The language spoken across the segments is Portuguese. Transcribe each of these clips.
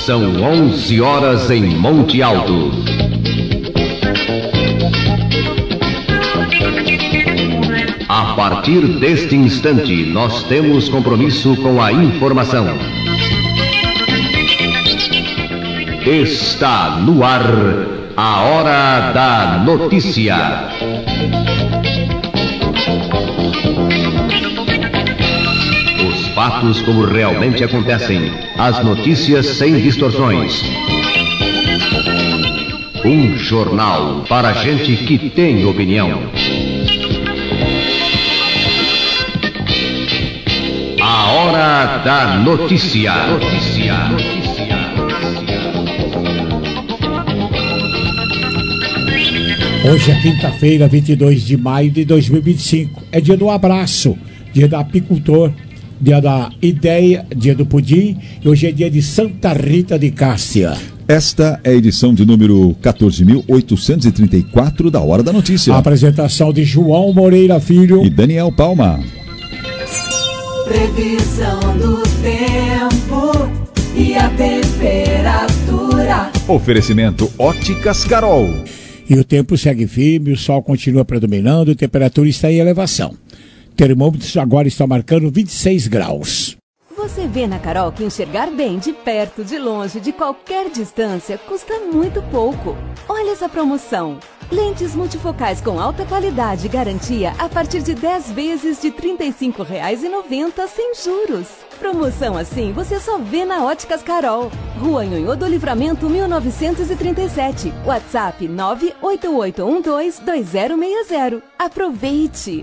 São 11 horas em Monte Alto. A partir deste instante, nós temos compromisso com a informação. Está no ar a Hora da Notícia. Os fatos como realmente acontecem, as notícias sem distorções. Um jornal para gente que tem opinião. A Hora da Notícia. Hoje é quinta-feira, 22 de maio de 2025. É dia do abraço, dia do apicultor, dia da ideia, dia do pudim. E hoje é dia de Santa Rita de Cássia. Esta é a edição de número 14.834 da Hora da Notícia. A apresentação de João Moreira Filho e Daniel Palma. Previsão do tempo e a temperatura. Oferecimento Óticas Carol. E o tempo segue firme, o sol continua predominando, a temperatura está em elevação. Termômetros agora estão marcando 26 graus. Você vê na Carol que enxergar bem de perto, de longe, de qualquer distância, custa muito pouco. Olha essa promoção. Lentes multifocais com alta qualidade e garantia a partir de 10 vezes de R$ 35,90 sem juros. Promoção assim você só vê na Óticas Carol. Rua Nhonhô do Livramento 1937. WhatsApp 988122060. Aproveite!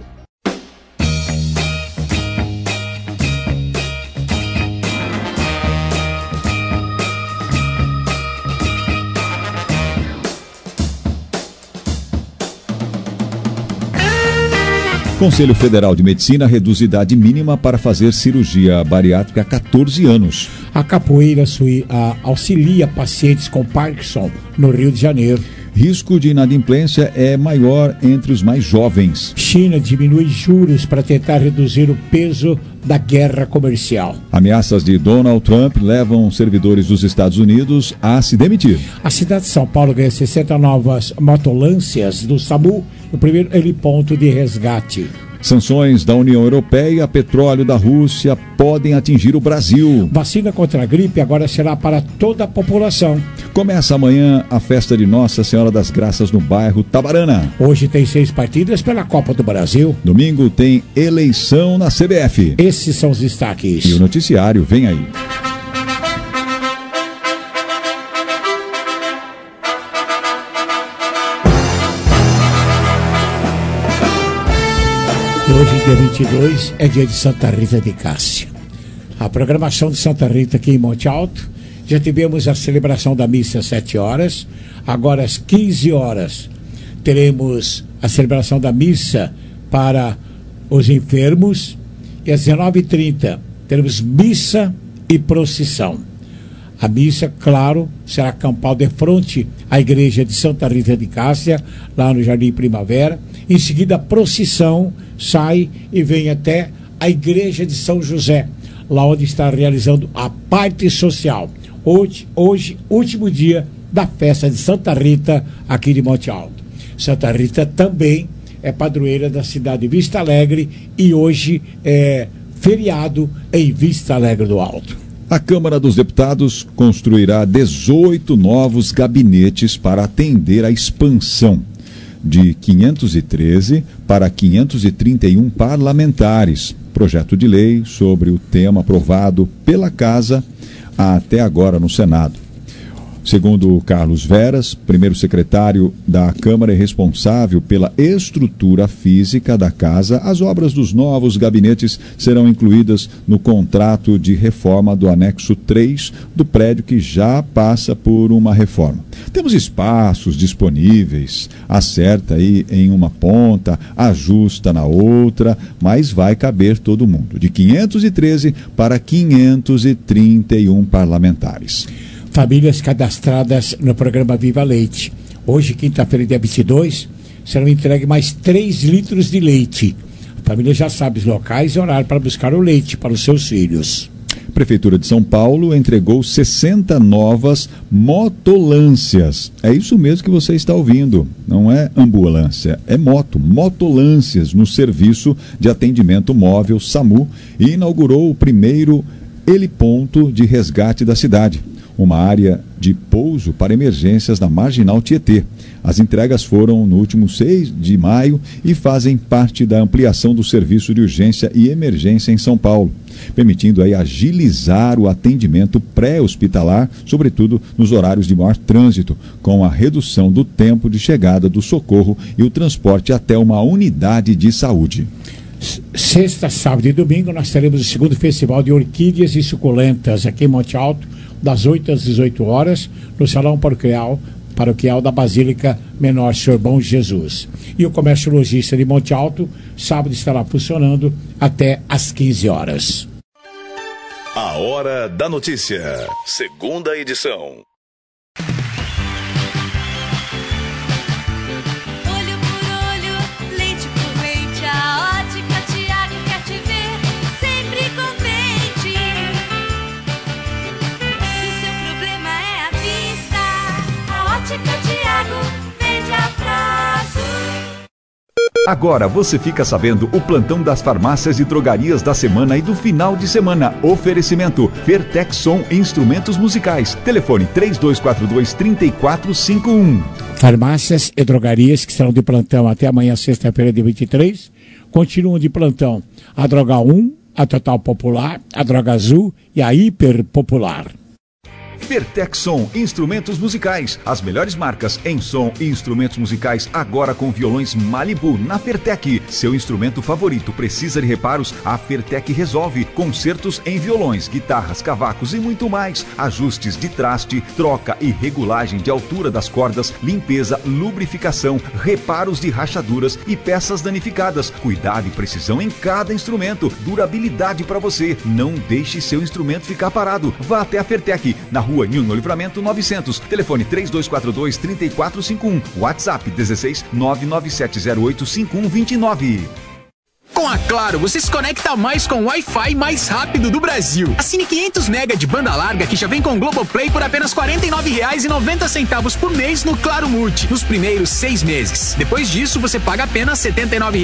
Conselho Federal de Medicina reduz idade mínima para fazer cirurgia bariátrica a 14 anos. A capoeira auxilia pacientes com Parkinson no Rio de Janeiro. Risco de inadimplência é maior entre os mais jovens. China diminui juros para tentar reduzir o peso da guerra comercial. Ameaças de Donald Trump levam servidores dos Estados Unidos a se demitir. A cidade de São Paulo ganha 60 novas motolâncias do SAMU, o primeiro heliponto de resgate. Sanções da União Europeia a petróleo da Rússia podem atingir o Brasil. Vacina contra a gripe agora será para toda a população. Começa amanhã a festa de Nossa Senhora das Graças no bairro Tabarana. Hoje tem 6 partidas pela Copa do Brasil. Domingo tem eleição na CBF. Esses são os destaques. E o noticiário vem aí. Hoje, dia 22, é dia de Santa Rita de Cássia. A programação de Santa Rita aqui em Monte Alto, já tivemos a celebração da missa às 7 horas, agora às 15 horas teremos a celebração da missa para os enfermos e às 19h30 teremos missa e procissão. A missa, claro, será campal de frente à igreja de Santa Rita de Cássia, lá no Jardim Primavera. Em seguida, a procissão sai e vem até a igreja de São José, lá onde está realizando a parte social. Hoje, último dia da festa de Santa Rita, aqui de Monte Alto. Santa Rita também é padroeira da cidade de Vista Alegre e hoje é feriado em Vista Alegre do Alto. A Câmara dos Deputados construirá 18 novos gabinetes para atender a expansão de 513 para 531 parlamentares. Projeto de lei sobre o tema aprovado pela Casa até agora no Senado. Segundo Carlos Veras, primeiro secretário da Câmara e responsável pela estrutura física da casa, as obras dos novos gabinetes serão incluídas no contrato de reforma do anexo 3 do prédio que já passa por uma reforma. Temos espaços disponíveis, acerta aí em uma ponta, ajusta na outra, mas vai caber todo mundo, de 513 para 531 parlamentares. Famílias cadastradas no programa Viva Leite. Hoje, quinta-feira, dia 22, serão entregues mais 3 litros de leite. A família já sabe os locais e horário para buscar o leite para os seus filhos. Prefeitura de São Paulo entregou 60 novas motolâncias. É isso mesmo que você está ouvindo. Não é ambulância, é motolâncias no serviço de atendimento móvel SAMU e inaugurou o primeiro heliponto de resgate da cidade, uma área de pouso para emergências na Marginal Tietê. As entregas foram no último 6 de maio e fazem parte da ampliação do serviço de urgência e emergência em São Paulo, permitindo aí agilizar o atendimento pré-hospitalar, sobretudo nos horários de maior trânsito, com a redução do tempo de chegada do socorro e o transporte até uma unidade de saúde. Sexta, sábado e domingo nós teremos o segundo Festival de Orquídeas e Suculentas aqui em Monte Alto, das 8 às 18 horas, no Salão Paroquial da Basílica Menor Senhor Bom Jesus. E o Comércio Logista de Monte Alto, sábado estará funcionando até às 15 horas. A Hora da Notícia, segunda edição. Agora você fica sabendo o plantão das farmácias e drogarias da semana e do final de semana. Oferecimento Fertexson Instrumentos Musicais. Telefone 3242-3451. Farmácias e drogarias que estarão de plantão até amanhã, sexta-feira, dia 23, continuam de plantão a Droga 1, a Total Popular, a Droga Azul e a Hiper Popular. Fertexson Instrumentos Musicais, as melhores marcas em som e instrumentos musicais, agora com violões Malibu na Fertec. Seu instrumento favorito precisa de reparos? A Fertec resolve. Concertos em violões, guitarras, cavacos e muito mais. Ajustes de traste, troca e regulagem de altura das cordas, limpeza, lubrificação, reparos de rachaduras e peças danificadas. Cuidado e precisão em cada instrumento. Durabilidade para você. Não deixe seu instrumento ficar parado. Vá até a Fertec, na Rua Nilno Livramento 900, telefone 3242-3451, WhatsApp 16 997085129. Com a Claro, você se conecta mais com o Wi-Fi mais rápido do Brasil. Assine 500 mega de banda larga que já vem com o Globoplay por apenas R$ 49,90 por mês no Claro Multi, nos primeiros 6 meses. Depois disso, você paga apenas R$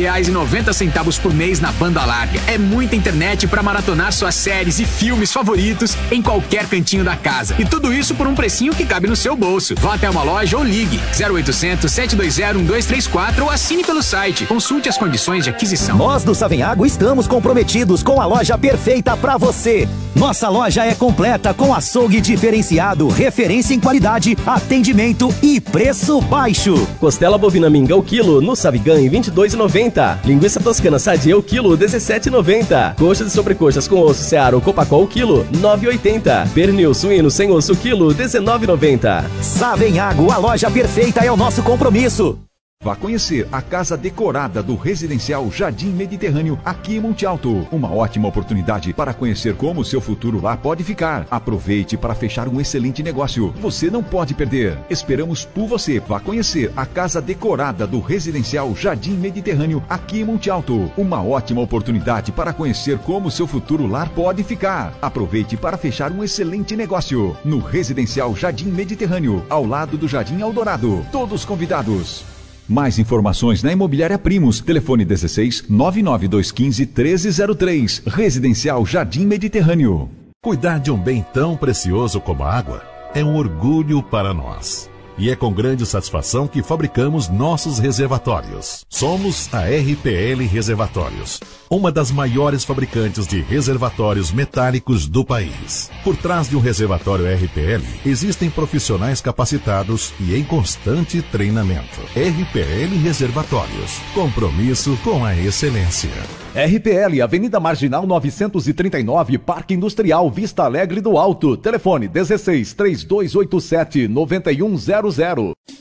79,90 por mês na banda larga. É muita internet para maratonar suas séries e filmes favoritos em qualquer cantinho da casa. E tudo isso por um precinho que cabe no seu bolso. Vá até uma loja ou ligue 0800 720 1234 ou assine pelo site. Consulte as condições de aquisição. Nós do Savenhago estamos comprometidos com a loja perfeita para você. Nossa loja é completa com açougue diferenciado, referência em qualidade, atendimento e preço baixo. Costela bovina minga o quilo no Savigan em R$ 22,90. Linguiça toscana sadia o quilo R$ 17,90. Coxas e sobrecoxas com osso Seara ou Copacol o quilo R$ 9,80. Pernil suíno sem osso quilo R$ 19,90. Savenhago, a loja perfeita é o nosso compromisso. Vá conhecer a casa decorada do residencial Jardim Mediterrâneo aqui em Monte Alto. Uma ótima oportunidade para conhecer como o seu futuro lá pode ficar. Aproveite para fechar um excelente negócio. Você não pode perder. Esperamos por você. Vá conhecer a casa decorada do residencial Jardim Mediterrâneo aqui em Monte Alto. Uma ótima oportunidade para conhecer como o seu futuro lar pode ficar. Aproveite para fechar um excelente negócio. No residencial Jardim Mediterrâneo, ao lado do Jardim Eldorado. Todos convidados. Mais informações na Imobiliária Primos. Telefone 16 99215 1303. Residencial Jardim Mediterrâneo. Cuidar de um bem tão precioso como a água é um orgulho para nós. E é com grande satisfação que fabricamos nossos reservatórios. Somos a RPL Reservatórios, uma das maiores fabricantes de reservatórios metálicos do país. Por trás de um reservatório RPL, existem profissionais capacitados e em constante treinamento. RPL Reservatórios, compromisso com a excelência. RPL, Avenida Marginal 939, Parque Industrial Vista Alegre do Alto. Telefone 16 3287 9100.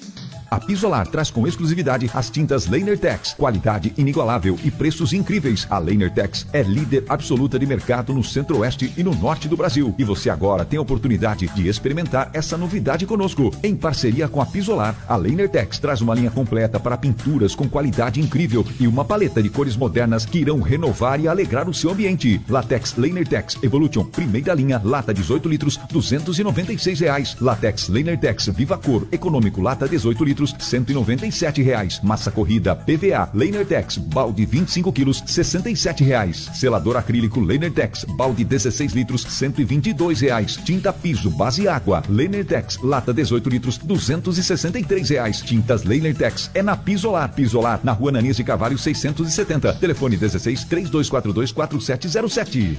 A Pisolar traz com exclusividade as tintas Lanertex, qualidade inigualável e preços incríveis. A Lanertex é líder absoluta de mercado no centro-oeste e no norte do Brasil. E você agora tem a oportunidade de experimentar essa novidade conosco. Em parceria com a Pisolar, a Lanertex traz uma linha completa para pinturas com qualidade incrível e uma paleta de cores modernas que irão renovar e alegrar o seu ambiente. Latex Lanertex Evolution, primeira linha, lata 18 litros, R$ 296. Latex Lanertex Viva Cor, econômico, lata 18 litros, R$ 197. Massa corrida PVA Lanertex, balde 25 quilos, R$ 67. Selador acrílico Lanertex, balde 16 litros, R$ 122. Tinta piso base água Lanertex, lata 18 litros, R$ 263. Tintas Lanertex é na Pisolar. Pisolar, na Rua Ananias de Carvalho 670. Telefone 16 3242 4707.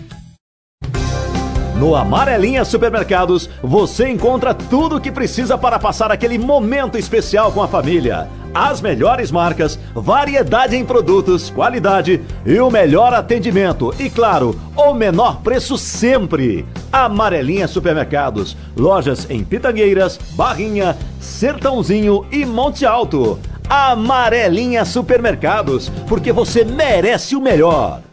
No Amarelinha Supermercados, você encontra tudo o que precisa para passar aquele momento especial com a família. As melhores marcas, variedade em produtos, qualidade e o melhor atendimento. E claro, o menor preço sempre. Amarelinha Supermercados. Lojas em Pitangueiras, Barrinha, Sertãozinho e Monte Alto. Amarelinha Supermercados, porque você merece o melhor.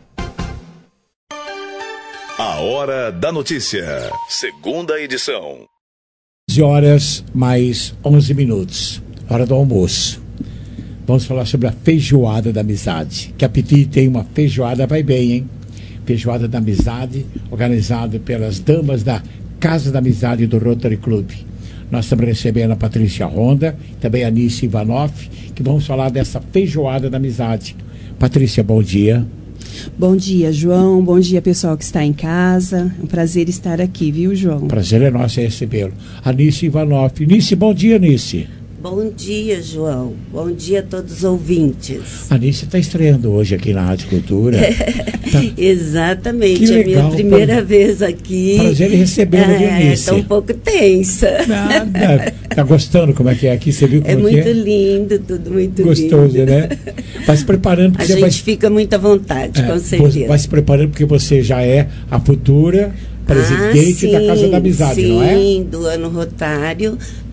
A Hora da Notícia, segunda edição. 11 horas mais 11 minutos, hora do almoço. Vamos falar sobre a feijoada da amizade. Que apetite, tem uma feijoada, vai bem, hein? Feijoada da amizade, organizada pelas damas da Casa da Amizade do Rotary Club. Nós estamos recebendo a Patrícia Ronda, também a Nice Ivanoff, que vamos falar dessa feijoada da amizade. Patrícia, bom dia. Bom dia, João. Bom dia, pessoal que está em casa. É um prazer estar aqui, viu, João? Prazer é nosso recebê-lo. A Nice Ivanoff. Nice, bom dia, Nice. Bom dia, João. Bom dia a todos os ouvintes. A Nice está estreando hoje aqui na Rádio Cultura. Tá. Exatamente. Que é a legal, minha primeira vez aqui. Prazer em recebê-la, Nice. Estou um pouco tensa. Nada. Tá gostando como é que é aqui? Você viu como é muito é? Lindo, tudo muito gostoso, lindo. Né? Vai se preparando. A gente fica muito à vontade, com certeza. Vai se preparando porque você já é a futura presidente da Casa da Amizade, não é? Sim, do ano rotário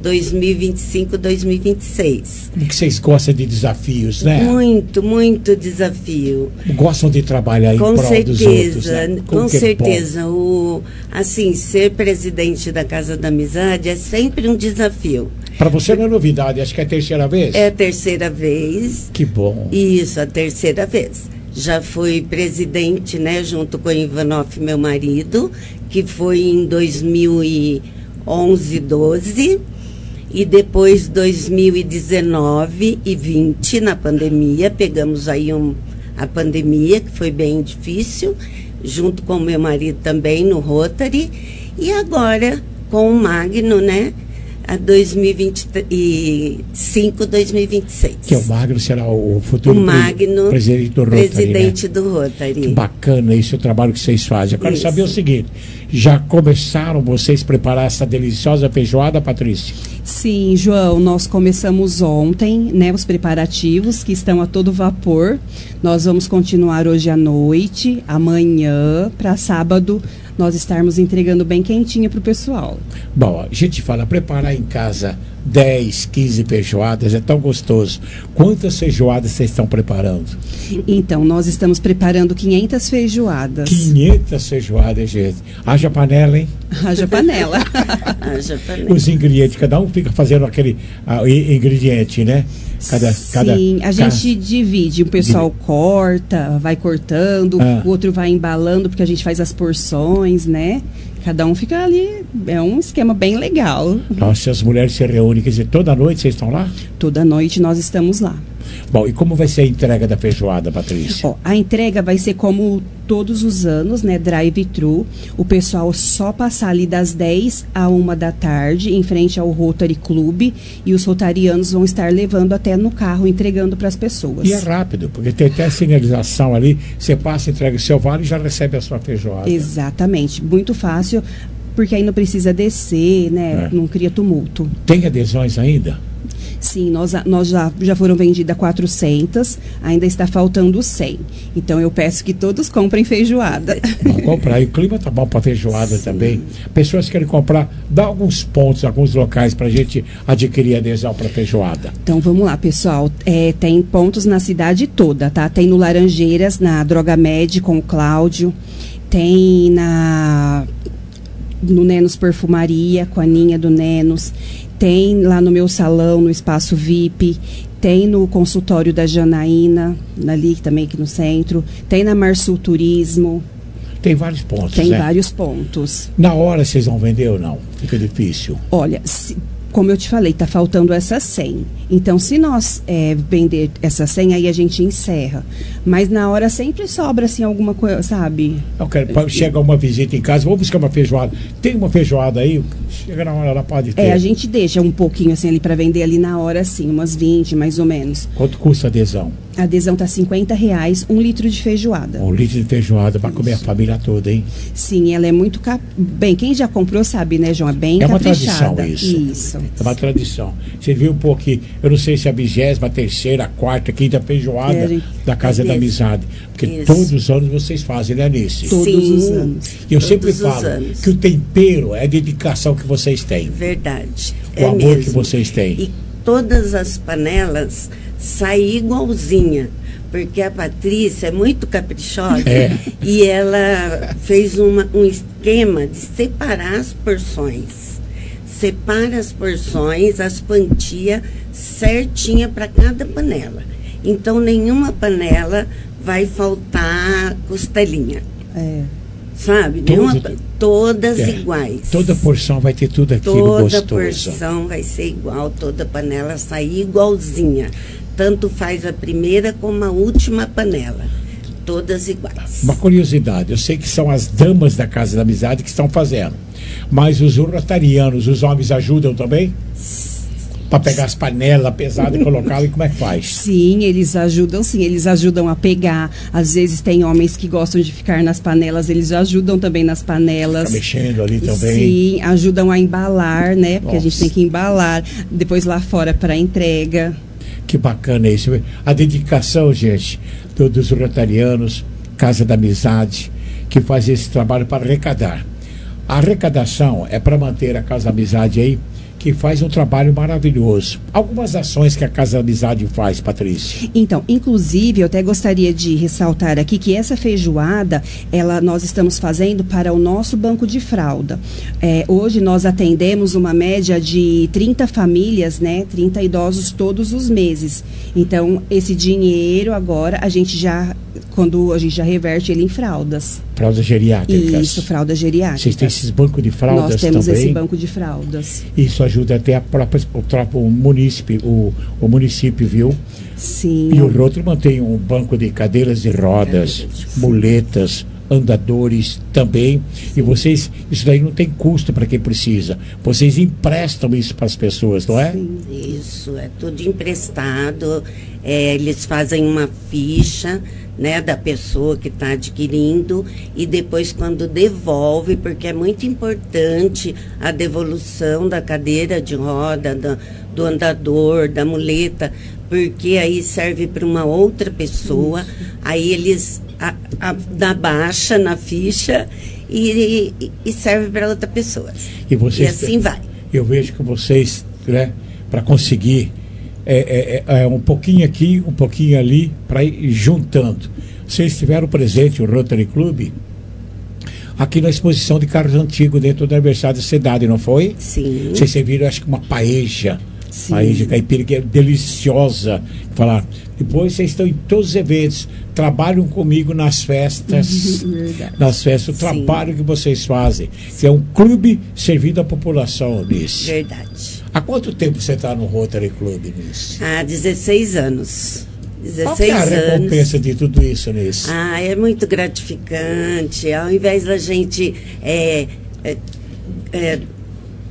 2025-2026. O que vocês gostam de desafios, né? Muito, muito desafio. Gostam de trabalhar em prol dos outros, né? Com certeza. Assim, ser presidente da Casa da Amizade é sempre um desafio. Para você não é novidade, acho que é a terceira vez? É a terceira vez. Que bom. Isso, a terceira vez. Já fui presidente, né, junto com o Ivanoff, meu marido, que foi em 2011, 12, e depois 2019 e 20, na pandemia, pegamos aí a pandemia, que foi bem difícil, junto com o meu marido também no Rotary, e agora com o Magno, né, a 2025, 2026. Que o Magno será o futuro presidente do Rotary. Presidente, né? Do Rotary. Que bacana isso, o trabalho que vocês fazem. Eu quero saber o seguinte, já começaram vocês a preparar essa deliciosa feijoada, Patrícia? Sim, João, nós começamos ontem, né, os preparativos que estão a todo vapor. Nós vamos continuar hoje à noite, amanhã, para sábado, nós estarmos entregando bem quentinha para o pessoal. Bom, a gente fala, preparar em casa 10, 15 feijoadas é tão gostoso. Quantas feijoadas vocês estão preparando? Então, nós estamos preparando 500 feijoadas. 500 feijoadas, gente. Haja panela, hein? Haja panela. Haja panela. Os ingredientes, cada um fica fazendo aquele ingrediente, né? Sim, a gente divide. O pessoal corta, vai cortando, o outro vai embalando, porque a gente faz as porções, né? Cada um fica ali, é um esquema bem legal. Nossa, as mulheres se reúnem, quer dizer, toda noite vocês estão lá? Toda noite nós estamos lá. Bom, e como vai ser a entrega da feijoada, Patrícia? A entrega vai ser como todos os anos, né, drive-thru. O pessoal só passar ali das 10 à 1 da tarde, em frente ao Rotary Club, e os rotarianos vão estar levando até no carro, entregando para as pessoas. E é rápido, porque tem até a sinalização ali, você passa, entrega o seu vale e já recebe a sua feijoada. Exatamente, muito fácil, porque aí não precisa descer, né, não cria tumulto. Tem adesões ainda? Sim, nós já foram vendidas 400, ainda está faltando 100. Então eu peço que todos comprem feijoada. Vamos comprar. E o clima tá bom para feijoada também. Pessoas querem comprar, dá alguns pontos, alguns locais para a gente adquirir adesão para feijoada. Então vamos lá, pessoal. Tem pontos na cidade toda, tá? Tem no Laranjeiras, na Droga Med com o Cláudio. Tem no Nenos Perfumaria, com a Aninha do Nenos. Tem lá no meu salão, no Espaço VIP. Tem no consultório da Janaína, ali também aqui no centro. Tem na Marsul Turismo. Tem vários pontos, Tem né? vários pontos. Na hora vocês vão vender ou não? Fica difícil. Olha, como eu te falei, está faltando essas 100. Então, se nós vender essas 100, aí a gente encerra. Mas na hora sempre sobra, assim, alguma coisa, sabe? Eu quero, chega uma visita em casa, vou buscar uma feijoada. Tem uma feijoada aí? Chega na hora, ela pode ter. A gente deixa um pouquinho, assim, ali para vender ali na hora, assim, umas 20, mais ou menos. Quanto custa a adesão? A adesão tá R$50, 1 litro de feijoada. 1 litro de feijoada para comer a família toda, hein? Sim, ela é muito... Bem, quem já comprou sabe, né, João? É bem caprichada. Tradição isso. Isso. É uma tradição. Você viu um pouco que, eu não sei se é a 23ª, 4ª, 5ª feijoada da Casa da Amizade. Porque todos os anos vocês fazem, né, Alice? Todos os anos. E eu sempre falo que o tempero é a dedicação que vocês têm. Verdade. O amor que vocês têm. E todas as panelas saem igualzinha. Porque a Patrícia é muito caprichosa e ela fez um esquema de separar as porções. Separa as porções, as quantias certinha para cada panela. Então, nenhuma panela vai faltar costelinha. Sabe? Todas iguais. Toda porção vai ter tudo aquilo gostoso. Toda porção vai ser igual, toda panela sair igualzinha. Tanto faz a primeira como a última panela. Todas iguais. Uma curiosidade, eu sei que são as damas da Casa da Amizade que estão fazendo. Mas os rotarianos, os homens ajudam também? Para pegar as panelas pesadas e colocá-las, e como é que faz? Sim, eles ajudam a pegar. Às vezes tem homens que gostam de ficar nas panelas, eles ajudam também nas panelas. Fica mexendo ali também. Sim, ajudam a embalar, né? Porque a gente tem que embalar, depois lá fora para entrega. Que bacana isso. A dedicação, gente, dos rotarianos, Casa da Amizade, que faz esse trabalho para arrecadar. A arrecadação é para manter a Casa da Amizade aí, que faz um trabalho maravilhoso. Algumas ações que a Casa da Amizade faz, Patrícia. Então, inclusive, eu até gostaria de ressaltar aqui que essa feijoada, nós estamos fazendo para o nosso banco de fralda. Hoje nós atendemos uma média de 30 famílias, né? 30 idosos todos os meses. Então, esse dinheiro agora, quando a gente já reverte ele em fraldas. Fraldas geriátricas. Isso, fraldas geriátricas. Vocês têm esses bancos de fraldas também? Nós temos esse banco de fraldas. Isso ajuda até o município, viu? Sim. E o outro mantém um banco de cadeiras de rodas, muletas, andadores também. E vocês, isso daí não tem custo para quem precisa. Vocês emprestam isso para as pessoas, não é? Sim, isso, é tudo emprestado. Eles fazem uma ficha, né, da pessoa que está adquirindo, e depois quando devolve, porque é muito importante a devolução da cadeira de roda, do andador, da muleta, porque aí serve para uma outra pessoa, aí eles dá baixa na ficha e serve para outra pessoa. E assim vai. Eu vejo que vocês, né, para conseguir um pouquinho aqui, um pouquinho ali, para ir juntando. Vocês tiveram presente o Rotary Club aqui na exposição de carros antigos dentro do aniversário da cidade, não foi? Sim. Vocês viram, acho que uma paeja. Sim. Paeja caipira, que é deliciosa. Falar. Depois vocês estão em todos os eventos, trabalham comigo nas festas. Nas festas, o trabalho que vocês fazem, que é um clube servindo à população, Alice. Verdade. Há quanto tempo você está no Rotary Club, Alice? Há 16 anos. 16 Qual que é a recompensa de tudo isso, Alice? É muito gratificante. Ao invés da gente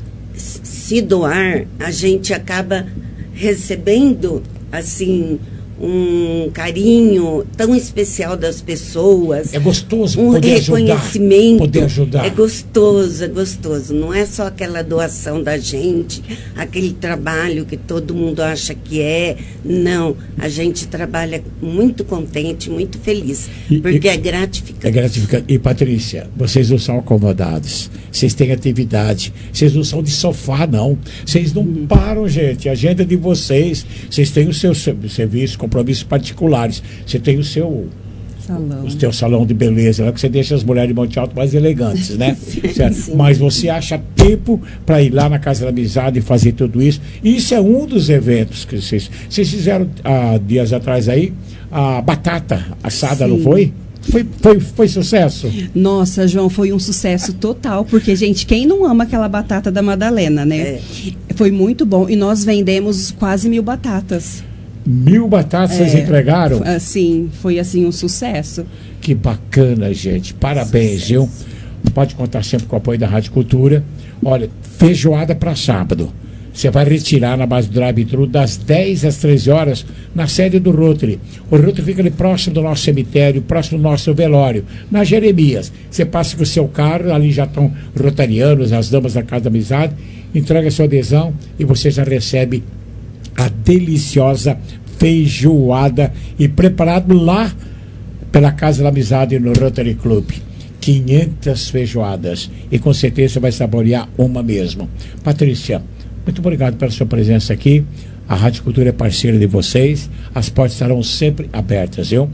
se doar, a gente acaba recebendo, assim, um carinho tão especial das pessoas. É gostoso um poder reconhecimento. Poder ajudar. É gostoso. Não é só aquela doação da gente, aquele trabalho que todo mundo acha que é. Não, a gente trabalha muito contente, muito feliz, porque é gratificante. É gratificante. E Patrícia, vocês não são acomodados, vocês têm atividade, vocês não são de sofá, não. Vocês não param, gente. A agenda de vocês têm o seu serviço, compromissos particulares. Você tem o seu salão de beleza, lá que você deixa as mulheres de Monte Alto mais elegantes, né? Sim. Mas você acha tempo para ir lá na Casa da Amizade e fazer tudo isso. Isso é um dos eventos que vocês fizeram dias atrás aí, a batata assada, não foi? Foi sucesso? Nossa, João, foi um sucesso total, porque, gente, quem não ama aquela batata da Madalena, né? Foi muito bom, e nós vendemos quase 1.000 batatas. 1.000 batatas vocês entregaram? Sim, foi assim um sucesso. Que bacana, gente. Parabéns, viu? Pode contar sempre com o apoio da Rádio Cultura. Olha, feijoada para sábado. Você vai retirar na base do drive-thru das 10 às 13 horas na sede do Rotary. O Rotary fica ali próximo do nosso cemitério, próximo do nosso velório, na Jeremias. Você passa com o seu carro, ali já estão rotarianos, as damas da Casa da Amizade, entrega sua adesão e você já recebe a deliciosa feijoada e preparado lá pela Casa da Amizade no Rotary Club. 500 feijoadas e com certeza vai saborear uma mesmo. Patrícia, muito obrigado pela sua presença aqui. A Rádio Cultura é parceira de vocês. As portas estarão sempre abertas, viu?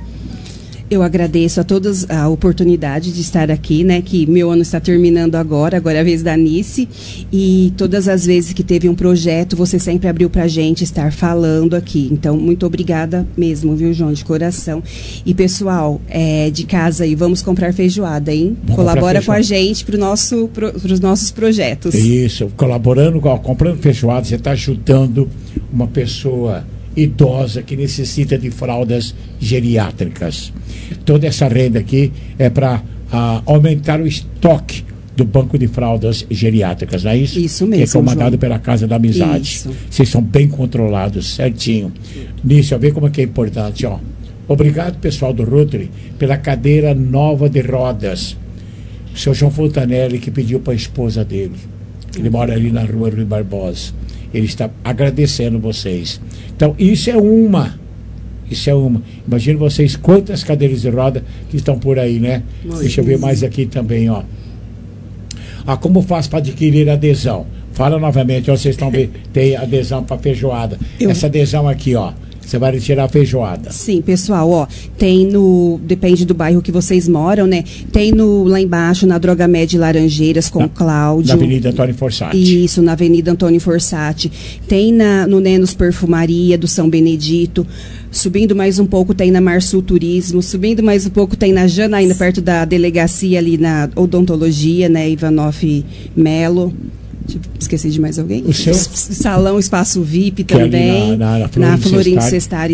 Eu agradeço a todos a oportunidade de estar aqui, né? Que meu ano está terminando agora é a vez da Anice. E todas as vezes que teve um projeto, você sempre abriu pra gente estar falando aqui. Então, muito obrigada mesmo, viu, João, de coração. E, pessoal, de casa aí, vamos comprar feijoada, hein? Colabora com a gente pros nossos projetos. Isso, colaborando, comprando feijoada, você está ajudando uma pessoa idosa que necessita de fraldas geriátricas. Toda essa renda aqui é para aumentar o estoque do banco de fraldas geriátricas, não é isso? Isso mesmo, que é comandado pela Casa da Amizade. Isso. Vocês são bem controlados, certinho. Nisso, vê como é que é importante, ó. Obrigado, pessoal do Rotary, pela cadeira nova de rodas. O seu João Fontanelli, que pediu para a esposa dele. Ele mora ali na rua Rui Barbosa. Ele está agradecendo vocês. Então, isso é uma. Imagine vocês quantas cadeiras de roda que estão por aí, né? Deixa eu ver mais aqui também, ó. Como faz para adquirir adesão? Fala novamente, ó, vocês estão vendo, tem adesão para feijoada. Essa adesão aqui, ó. Você vai retirar a feijoada. Sim, pessoal, ó, tem depende do bairro que vocês moram, né? Tem lá embaixo, na Droga Med Laranjeiras, com o Cláudio. Na Avenida Antônio Forsatti. Isso, na Avenida Antônio Forsatti. Tem no Nenos Perfumaria, do São Benedito. Subindo mais um pouco tem na Marsul Turismo. Subindo mais um pouco tem na Janaína, perto da delegacia ali na Odontologia, né? Ivanoff Melo. Esqueci de mais alguém? O seu? Salão Espaço VIP também. Na Florindo Cestari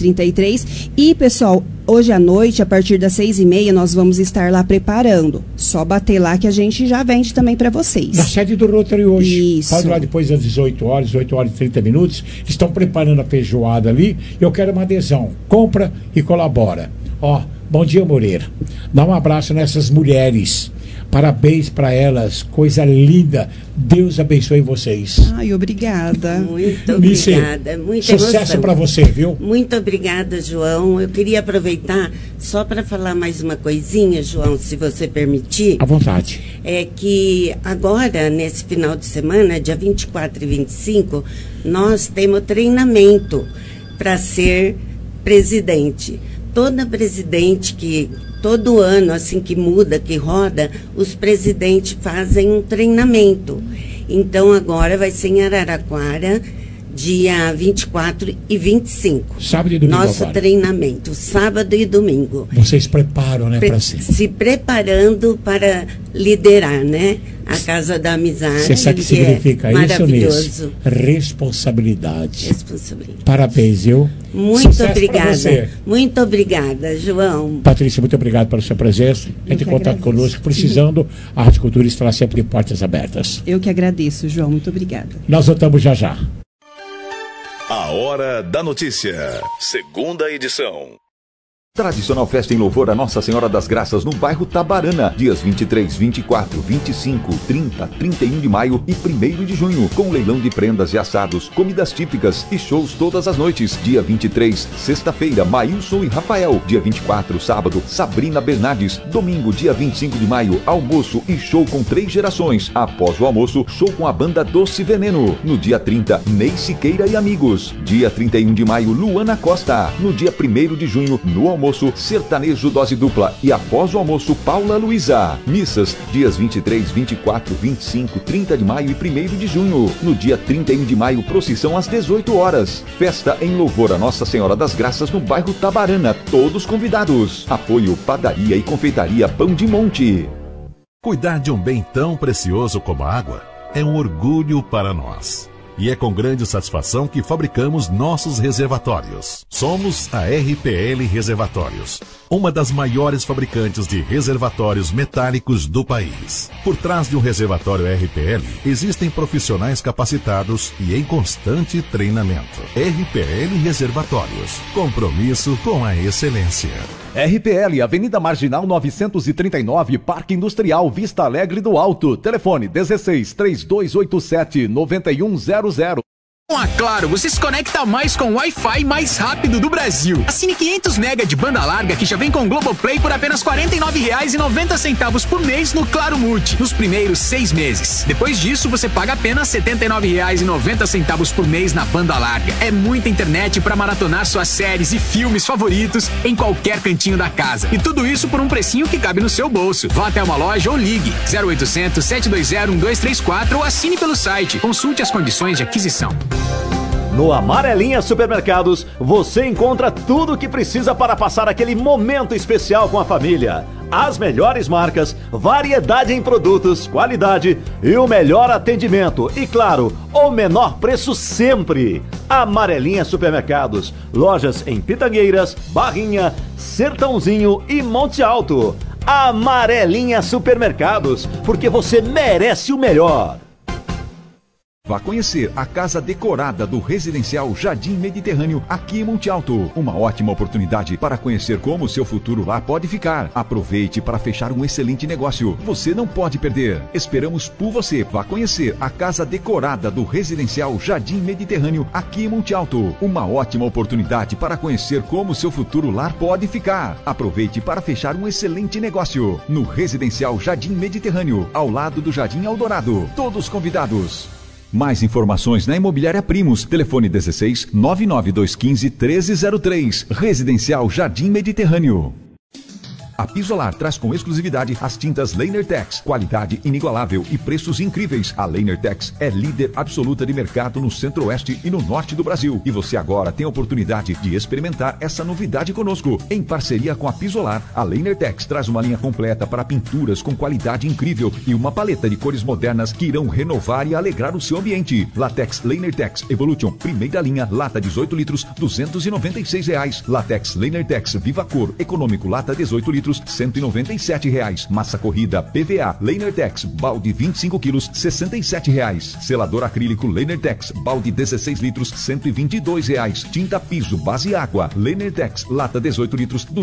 1033. E, pessoal, hoje à noite, a partir das 6h30, nós vamos estar lá preparando. Só bater lá que a gente já vende também para vocês. Na sede do Rotary hoje. Isso. Pode ir lá depois das 18 horas e 30 minutos. Estão preparando a feijoada ali. Eu quero uma adesão. Compra e colabora. Ó, bom dia, Moreira. Dá um abraço nessas mulheres. Parabéns para elas, coisa linda. Deus abençoe vocês. Ai, obrigada. Muito obrigada. Muita sucesso para você, viu? Muito obrigada, João. Eu queria aproveitar só para falar mais uma coisinha, João, se você permitir. À vontade. É que agora, nesse final de semana, dia 24 e 25, nós temos treinamento para ser presidente. Toda presidente que todo ano, assim que muda, que roda, os presidentes fazem um treinamento. Então, agora vai ser em Araraquara, dia 24 e 25. Sábado e domingo. Nosso treinamento, sábado e domingo. Vocês preparam, né, para si? Se preparando para liderar, né? A Casa da Amizade. Você sabe o que significa isso, maravilhoso. Responsabilidade. Parabéns, viu? Muito obrigada. Muito obrigada, João. Patrícia, muito obrigado pela sua presença. Entre em contato conosco, precisando, a Rádio Cultura estará sempre de portas abertas. Eu que agradeço, João. Muito obrigada. Nós voltamos já já. A Hora da Notícia, segunda edição. Tradicional festa em louvor a Nossa Senhora das Graças no bairro Tabarana, dias 23, 24, 25, 30, 31 de maio e 1º de junho, com leilão de prendas e assados, comidas típicas e shows todas as noites. Dia 23, sexta-feira, Maílson e Rafael. Dia 24, sábado, Sabrina Bernardes. Domingo, dia 25 de maio, almoço e show com 3 gerações. Após o almoço, show com a banda Doce Veneno. No dia 30, Ney Siqueira e amigos. Dia 31 de maio, Luana Costa. No dia 1º de junho, no almoço, sertanejo dose dupla e após o almoço, Paula Luiza. Missas, dias 23, 24, 25, 30 de maio e 1º de junho. No dia 31 de maio, procissão às 18 horas. Festa em louvor a Nossa Senhora das Graças no bairro Tabarana. Todos convidados. Apoio Padaria e Confeitaria Pão de Monte. Cuidar de um bem tão precioso como a água é um orgulho para nós. E é com grande satisfação que fabricamos nossos reservatórios. Somos a RPL Reservatórios, uma das maiores fabricantes de reservatórios metálicos do país. Por trás de um reservatório RPL, existem profissionais capacitados e em constante treinamento. RPL Reservatórios, compromisso com a excelência. RPL, Avenida Marginal 939, Parque Industrial Vista Alegre do Alto. Telefone 16-3287-9100. Com a Claro, você se conecta mais com o Wi-Fi mais rápido do Brasil. Assine 500 mega de banda larga que já vem com Globoplay por apenas R$ 49,90 por mês no Claro Multi, nos primeiros 6 meses. Depois disso, você paga apenas R$ 79,90 por mês na banda larga. É muita internet para maratonar suas séries e filmes favoritos em qualquer cantinho da casa. E tudo isso por um precinho que cabe no seu bolso. Vá até uma loja ou ligue 0800 720 1234 ou assine pelo site. Consulte as condições de aquisição. No Amarelinha Supermercados, você encontra tudo o que precisa para passar aquele momento especial com a família. As melhores marcas, variedade em produtos, qualidade e o melhor atendimento. E claro, o menor preço sempre. Amarelinha Supermercados, lojas em Pitangueiras, Barrinha, Sertãozinho e Monte Alto. Amarelinha Supermercados, porque você merece o melhor. Vá conhecer a casa decorada do residencial Jardim Mediterrâneo aqui em Monte Alto. Uma ótima oportunidade para conhecer como o seu futuro lá pode ficar. Aproveite para fechar um excelente negócio. Você não pode perder. Esperamos por você. Vá conhecer a casa decorada do residencial Jardim Mediterrâneo aqui em Monte Alto. Uma ótima oportunidade para conhecer como o seu futuro lá pode ficar. Aproveite para fechar um excelente negócio. No residencial Jardim Mediterrâneo, ao lado do Jardim Eldorado. Todos convidados. Mais informações na Imobiliária Primos. Telefone 16 99215 1303. Residencial Jardim Mediterrâneo. A Pisolar traz com exclusividade as tintas Lainertex, qualidade inigualável e preços incríveis. A Lainertex é líder absoluta de mercado no centro-oeste e no norte do Brasil. E você agora tem a oportunidade de experimentar essa novidade conosco. Em parceria com a Pisolar, a Lainertex traz uma linha completa para pinturas com qualidade incrível e uma paleta de cores modernas que irão renovar e alegrar o seu ambiente. Latex Lainertex Evolution, primeira linha, lata 18 litros, R$ 296. Latex Lainertex Viva Cor, econômico, lata 18 litros, R$ 197. Massa corrida PVA Lainertex, balde 25 quilos, R$ 67. Selador acrílico Lainertex, balde 16 litros, R$ 122. Tinta piso base água Lainertex, lata 18 litros, R$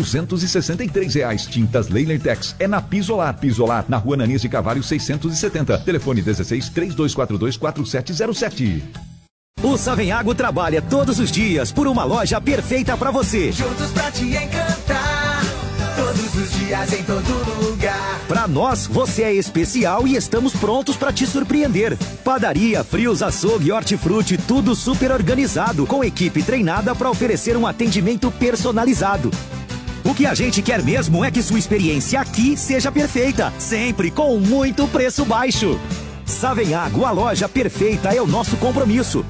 263. Tintas Lainertex é na Pisolar. Pisolar, na Rua Ananias de Carvalho 670. Telefone 16 3242 4707. O Savenhago trabalha todos os dias por uma loja perfeita para você. Juntos pra te encantar, todos os dias em todo lugar. Para nós, você é especial e estamos prontos para te surpreender. Padaria, frios, açougue, hortifruti, tudo super organizado, com equipe treinada para oferecer um atendimento personalizado. O que a gente quer mesmo é que sua experiência aqui seja perfeita, sempre com muito preço baixo. Savenhago, a loja perfeita é o nosso compromisso.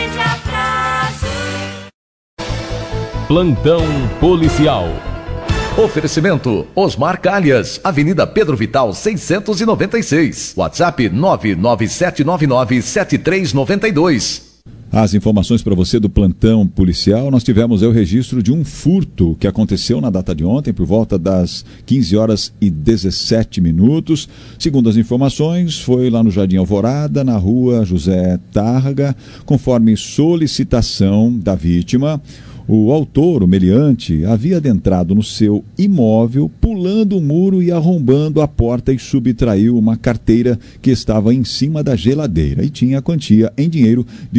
Plantão policial. Oferecimento Osmar Calhas, Avenida Pedro Vital 696. WhatsApp 997997392. As informações para você do plantão policial, nós tivemos o registro de um furto que aconteceu na data de ontem, por volta das 15 horas e 17 minutos. Segundo as informações, foi lá no Jardim Alvorada, na rua José Tárrega, conforme solicitação da vítima. O autor, o meliante, havia adentrado no seu imóvel, pulando o muro e arrombando a porta e subtraiu uma carteira que estava em cima da geladeira e tinha a quantia em dinheiro de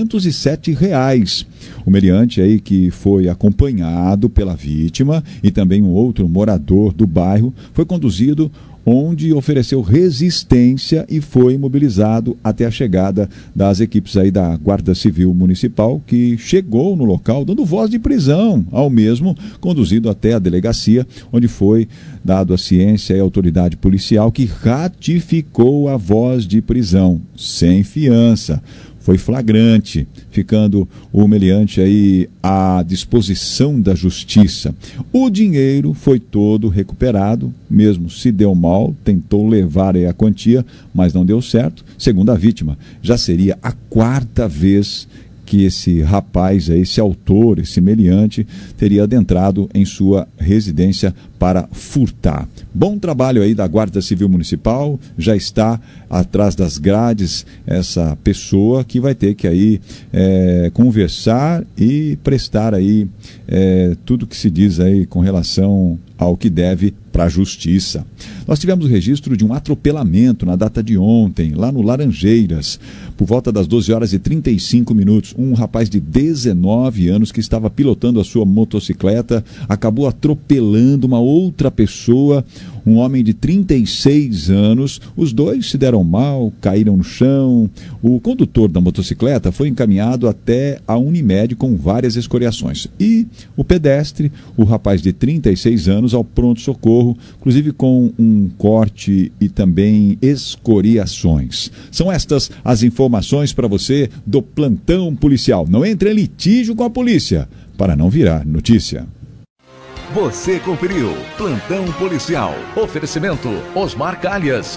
R$207. O meliante aí, que foi acompanhado pela vítima e também um outro morador do bairro, foi conduzido onde ofereceu resistência e foi mobilizado até a chegada das equipes aí da Guarda Civil Municipal, que chegou no local dando voz de prisão ao mesmo, conduzido até a delegacia, onde foi dado a ciência e a autoridade policial, que ratificou a voz de prisão sem fiança. Foi flagrante, ficando o meliante aí à disposição da justiça. O dinheiro foi todo recuperado, mesmo se deu mal, tentou levar aí a quantia, mas não deu certo. Segundo a vítima, já seria a 4ª vez que esse rapaz, esse autor, esse meliante, teria adentrado em sua residência para furtar. Bom trabalho aí da Guarda Civil Municipal, já está atrás das grades essa pessoa que vai ter que aí conversar e prestar aí tudo que se diz aí com relação ao que deve para a justiça. Nós tivemos o registro de um atropelamento na data de ontem, lá no Laranjeiras, por volta das 12 horas e 35 minutos. Um rapaz de 19 anos que estava pilotando a sua motocicleta acabou atropelando uma outra pessoa, um homem de 36 anos. Os dois se deram mal, caíram no chão. O condutor da motocicleta foi encaminhado até a Unimed com várias escoriações. E o pedestre, o rapaz de 36 anos, ao pronto-socorro, inclusive com um corte e também escoriações. São estas as informações para você do plantão policial. Não entre em litígio com a polícia, para não virar notícia. Você conferiu Plantão Policial. Oferecimento Osmar Calhas.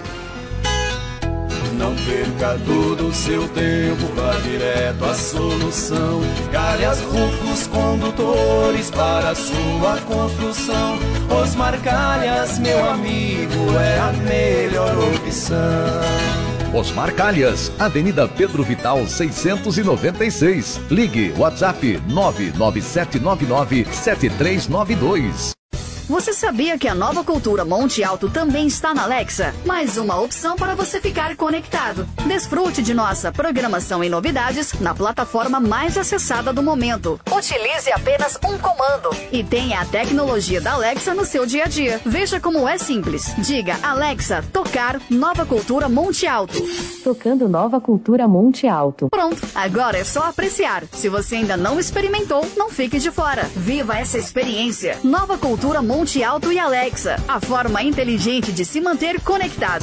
Não perca todo o seu tempo, vá direto à solução. Calhas Rufos Condutores para a sua construção. Osmar Calhas, meu amigo, é a melhor opção. Osmar Calhas, Avenida Pedro Vital 696. Ligue WhatsApp 997997392. Você sabia que a Nova Cultura Monte Alto também está na Alexa? Mais uma opção para você ficar conectado. Desfrute de nossa programação e novidades na plataforma mais acessada do momento. Utilize apenas um comando e tenha a tecnologia da Alexa no seu dia a dia. Veja como é simples. Diga, Alexa, tocar Nova Cultura Monte Alto. Tocando Nova Cultura Monte Alto. Pronto, agora é só apreciar. Se você ainda não experimentou, não fique de fora. Viva essa experiência. Nova Cultura Monte Alto e Alexa, a forma inteligente de se manter conectado.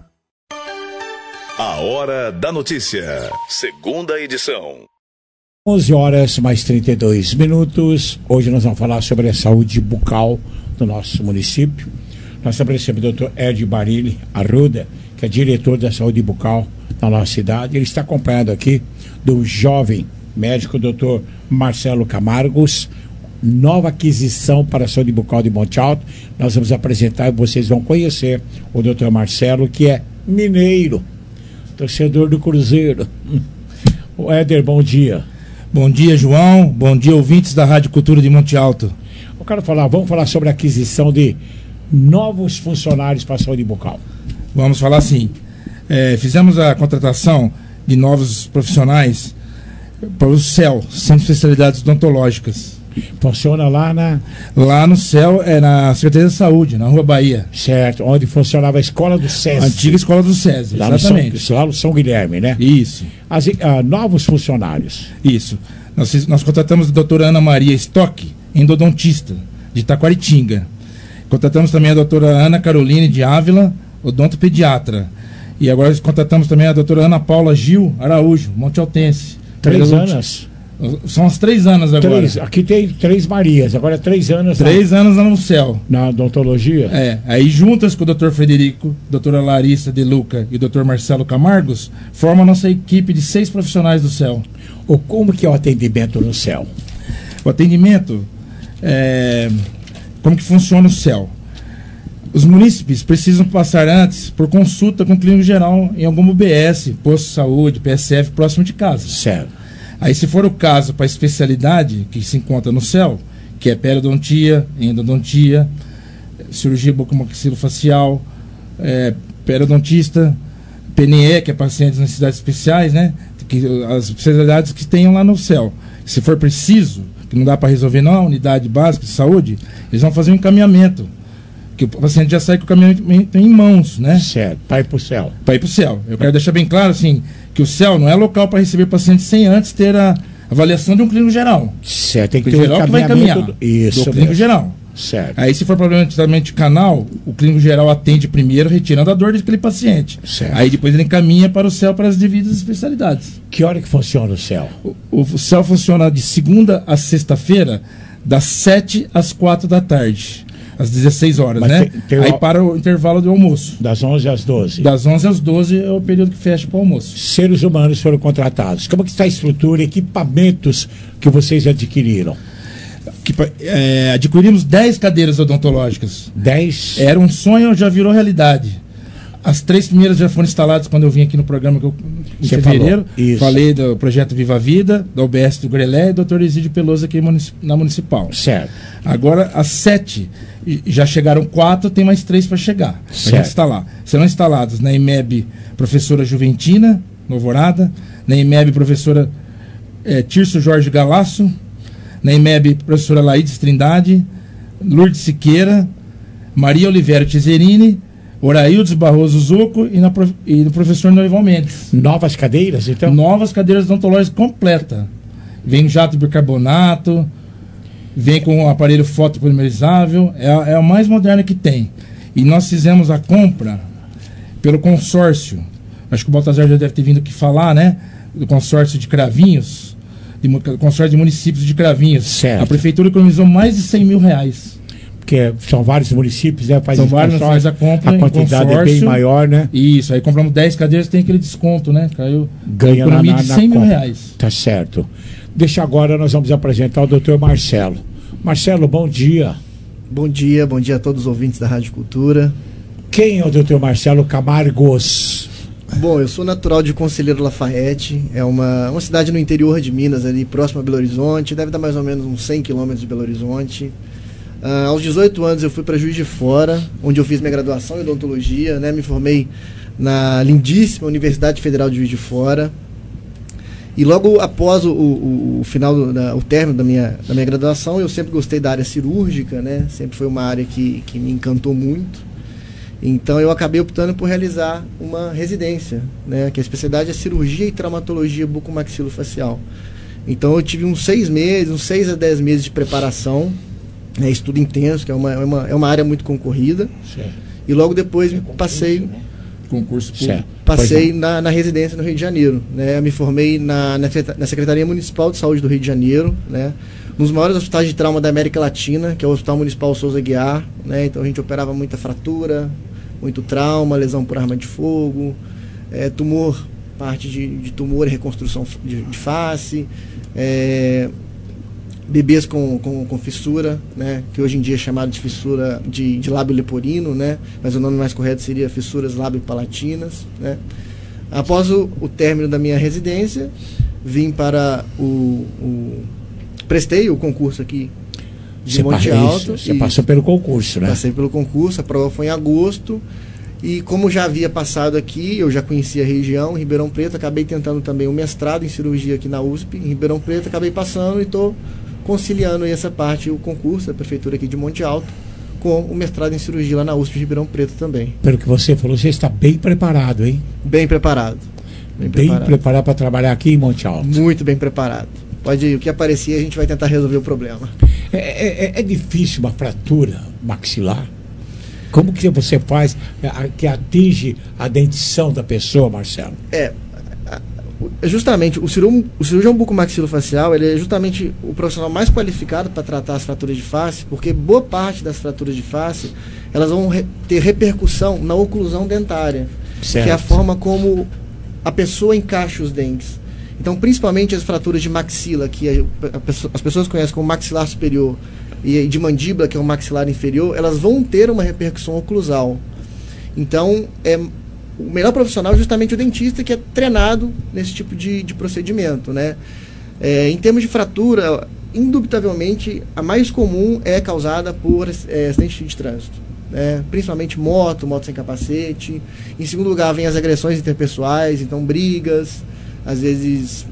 A Hora da Notícia, segunda edição. 11 horas mais 32 minutos. Hoje nós vamos falar sobre a saúde bucal do nosso município. Nós estamos recebendo o Dr. Ed Barilli Arruda, que é diretor da saúde bucal da nossa cidade. Ele está acompanhado aqui do jovem médico Dr. Marcelo Camargos. Nova aquisição para a saúde bucal de Monte Alto. Nós vamos apresentar e vocês vão conhecer o Dr. Marcelo, que é mineiro, torcedor do Cruzeiro. O Éder, bom dia. Bom dia, João. Bom dia, ouvintes da Rádio Cultura de Monte Alto. Eu quero falar, vamos falar sobre a aquisição de novos funcionários para a saúde bucal. Vamos falar sim. Fizemos a contratação de novos profissionais para o CEL, Centro de Especialidades Odontológicas. Funciona lá na... Lá no CEL, na Secretaria da Saúde, na Rua Bahia. Certo, onde funcionava a Escola do SESI. A antiga Escola do SESI, lá exatamente. Lá no São Guilherme, né? Isso. Novos funcionários. Isso. Nós contratamos a doutora Ana Maria Stock, endodontista, de Taquaritinga. Contratamos também a doutora Ana Caroline de Ávila, odontopediatra. E agora contratamos também a doutora Ana Paula Gil Araújo, montealtense. 3 anos? São as 3 anos agora. Aqui tem 3 Marias, agora 3 anos. 3 anos no céu. Na odontologia? Aí juntas com o Dr. Frederico, doutora Larissa De Luca e o Dr. Marcelo Camargos, forma a nossa equipe de 6 profissionais do céu. Como que é o atendimento no céu? O atendimento, como que funciona o céu? Os munícipes precisam passar antes por consulta com o clínico geral em algum UBS, posto de saúde, PSF, próximo de casa. Certo. Aí, se for o caso para a especialidade que se encontra no céu, que é periodontia, endodontia, cirurgia bucomaxilofacial, periodontista, PNE, que é pacientes com necessidades especiais, né? As especialidades que tenham lá no céu. Se for preciso, que não dá para resolver não, a unidade básica de saúde, eles vão fazer um encaminhamento. Que o paciente já sai com o caminhamento em mãos, né? Certo, para ir para o céu. Para ir para o céu. Eu quero deixar bem claro, assim, que o céu não é local para receber pacientes sem antes ter a avaliação de um clínico geral. Certo, tem que ter um geral que vai encaminhar isso do clínico geral. Certo. Aí, se for problema de canal, o clínico geral atende primeiro, retirando a dor daquele paciente. Certo. Aí depois ele encaminha para o céu para as devidas especialidades. Que hora que funciona o céu? O céu funciona de segunda a sexta-feira, das 7 às 4 da tarde. Às 16 horas, mas né? Aí para o intervalo do almoço. Das 11 às 12. Das 11 às 12 é o período que fecha para o almoço. Seres humanos foram contratados. Como que está a estrutura, equipamentos que vocês adquiriram? Adquirimos 10 cadeiras odontológicas. 10? Era um sonho, já virou realidade. As 3 primeiras já foram instaladas quando eu vim aqui no programa em fevereiro. Falei do projeto Viva a Vida, da UBS do Grelé e do Dr. Exídio Peloso aqui na Municipal. Certo. Agora, as 7, já chegaram 4, tem mais 3 para chegar. Para instalar. Serão instaladas na IMEB professora Juventina, Novorada, na IMEB professora Tirso Jorge Galasso, na IMEB professora Laídes Trindade, Lourdes Siqueira, Maria Oliveira Tizerini, Oraildes Barroso Zucco e no professor Norival Mendes. Novas cadeiras, então? Novas cadeiras odontológicas completa. Vem jato de bicarbonato, vem com um aparelho fotopolimerizável, é a mais moderna que tem. E nós fizemos a compra pelo consórcio. Acho que o Baltazar já deve ter vindo aqui falar, né? Do consórcio de Cravinhos, consórcio de municípios de Cravinhos. Certo. A prefeitura economizou mais de 100 mil reais. Porque são vários municípios, né? São vários, faz a compra, a quantidade é bem maior, né? Isso, aí compramos 10 cadeiras, tem aquele desconto, né? Caiu ganha economia de 100 mil reais. Tá certo. Deixa agora, nós vamos apresentar o Dr. Marcelo. Marcelo, bom dia. Bom dia a todos os ouvintes da Rádio Cultura. Quem é o Dr. Marcelo Camargos? Bom, eu sou natural de Conselheiro Lafayette, é uma cidade no interior de Minas, ali próximo a Belo Horizonte, deve dar mais ou menos uns 100 quilômetros de Belo Horizonte. Aos 18 anos eu fui para Juiz de Fora, onde eu fiz minha graduação em odontologia, né? Me formei na lindíssima Universidade Federal de Juiz de Fora. E logo após o final, o término da minha graduação, eu sempre gostei da área cirúrgica, né? Sempre foi uma área que me encantou muito. Então eu acabei optando por realizar uma residência, né? Que a especialidade é cirurgia e traumatologia bucomaxilofacial. Então eu tive uns 6 a 10 meses de preparação. Estudo intenso, que é uma área muito concorrida. Certo. E logo depois passei concurso público. Passei na residência no Rio de Janeiro, né? Me formei na Secretaria Municipal de Saúde do Rio de Janeiro, né? Nos maiores hospitais de trauma da América Latina, que é o Hospital Municipal Souza Guiar, né? Então a gente operava muita fratura, muito trauma, lesão por arma de fogo, tumor, parte de tumor e reconstrução de face, bebês com fissura, né, que hoje em dia é chamado de fissura de lábio leporino, né, mas o nome mais correto seria fissuras lábio-palatinas, né. Após o término da minha residência, vim para prestei o concurso aqui de Monte Alto. Você passou pelo concurso, né? Passei pelo concurso, a prova foi em agosto. E como já havia passado aqui, eu já conhecia a região, Ribeirão Preto, acabei tentando também um mestrado em cirurgia aqui na USP, em Ribeirão Preto, acabei passando e estou conciliando aí essa parte, o concurso da prefeitura aqui de Monte Alto, com o mestrado em cirurgia lá na USP de Ribeirão Preto também. Pelo que você falou, você está bem preparado, hein? Bem preparado. Bem preparado para trabalhar aqui em Monte Alto. Muito bem preparado. Pode ir, o que aparecer a gente vai tentar resolver o problema. É difícil uma fratura maxilar? Como que você faz que atinge a dentição da pessoa, Marcelo? justamente o cirurgião bucomaxilofacial, ele é justamente o profissional mais qualificado para tratar as fraturas de face, porque boa parte das fraturas de face, elas vão ter repercussão na oclusão dentária, certo, que é a forma como a pessoa encaixa os dentes. Então, principalmente as fraturas de maxila, que as pessoas conhecem como maxilar superior, e de mandíbula, que é o maxilar inferior, elas vão ter uma repercussão oclusal. Então, o melhor profissional é justamente o dentista, que é treinado nesse tipo de procedimento, né? Em termos de fratura, indubitavelmente, a mais comum é causada por acidente de trânsito, né? Principalmente moto sem capacete. Em segundo lugar, vem as agressões interpessoais, então brigas, às vezes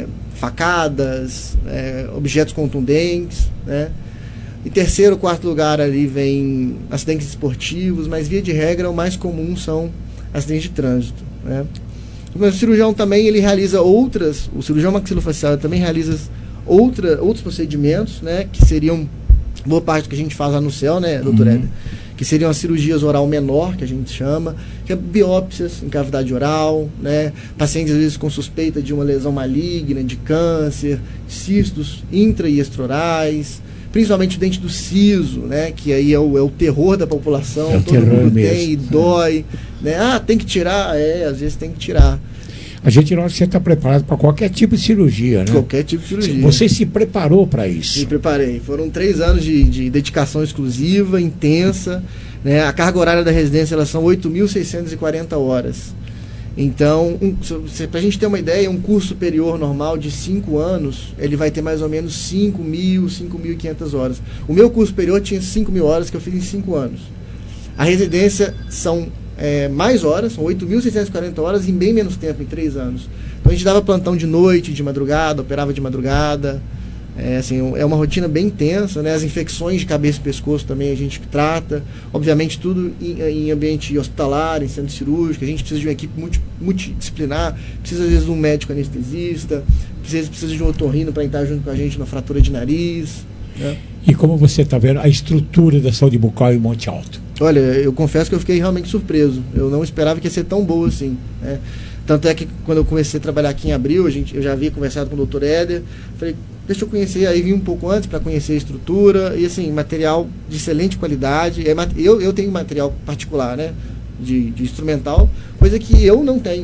facadas, objetos contundentes, né? Em terceiro, quarto lugar ali vem acidentes esportivos, mas via de regra o mais comum são acidentes de trânsito, né? Mas o cirurgião também ele realiza o cirurgião maxilofacial também realiza outros procedimentos, né, que seriam boa parte que a gente faz lá no CEL, né, doutor Éder? Que seriam as cirurgias oral menor, que a gente chama, que é biópsias em cavidade oral, né, pacientes às vezes com suspeita de uma lesão maligna, de câncer, cistos intra e extraorais, principalmente o dente do siso, né, que aí é o terror da população, todo mundo tem e dói, né? Tem que tirar, às vezes tem que tirar. A gente não você está preparado para qualquer tipo de cirurgia, né? Qualquer tipo de cirurgia. Você se preparou para isso? Me preparei. Foram 3 anos de dedicação exclusiva, intensa, né? A carga horária da residência elas são 8.640 horas. Então, para a gente ter uma ideia, um curso superior normal de 5 anos, ele vai ter mais ou menos 5.500 horas. O meu curso superior tinha 5.000 horas que eu fiz em 5 anos. A residência são mais horas, são 8.640 horas em bem menos tempo, em 3 anos. Então a gente dava plantão de noite, de madrugada, operava de madrugada. É uma rotina bem intensa, né? As infecções de cabeça e pescoço também a gente trata, obviamente tudo em ambiente hospitalar, em centro cirúrgico. A gente precisa de uma equipe multidisciplinar, precisa às vezes de um médico anestesista, precisa de um otorrino para entrar junto com a gente na fratura de nariz, né? E como você está vendo a estrutura da saúde bucal em Monte Alto? Olha, eu confesso que eu fiquei realmente surpreso, eu não esperava que ia ser tão boa assim, né? Tanto é que quando eu comecei a trabalhar aqui em abril, eu já havia conversado com o Dr. Éder, falei, deixa eu conhecer, aí vim um pouco antes para conhecer a estrutura, e assim, material de excelente qualidade. Eu tenho material particular, né, de instrumental, coisa que eu não tenho,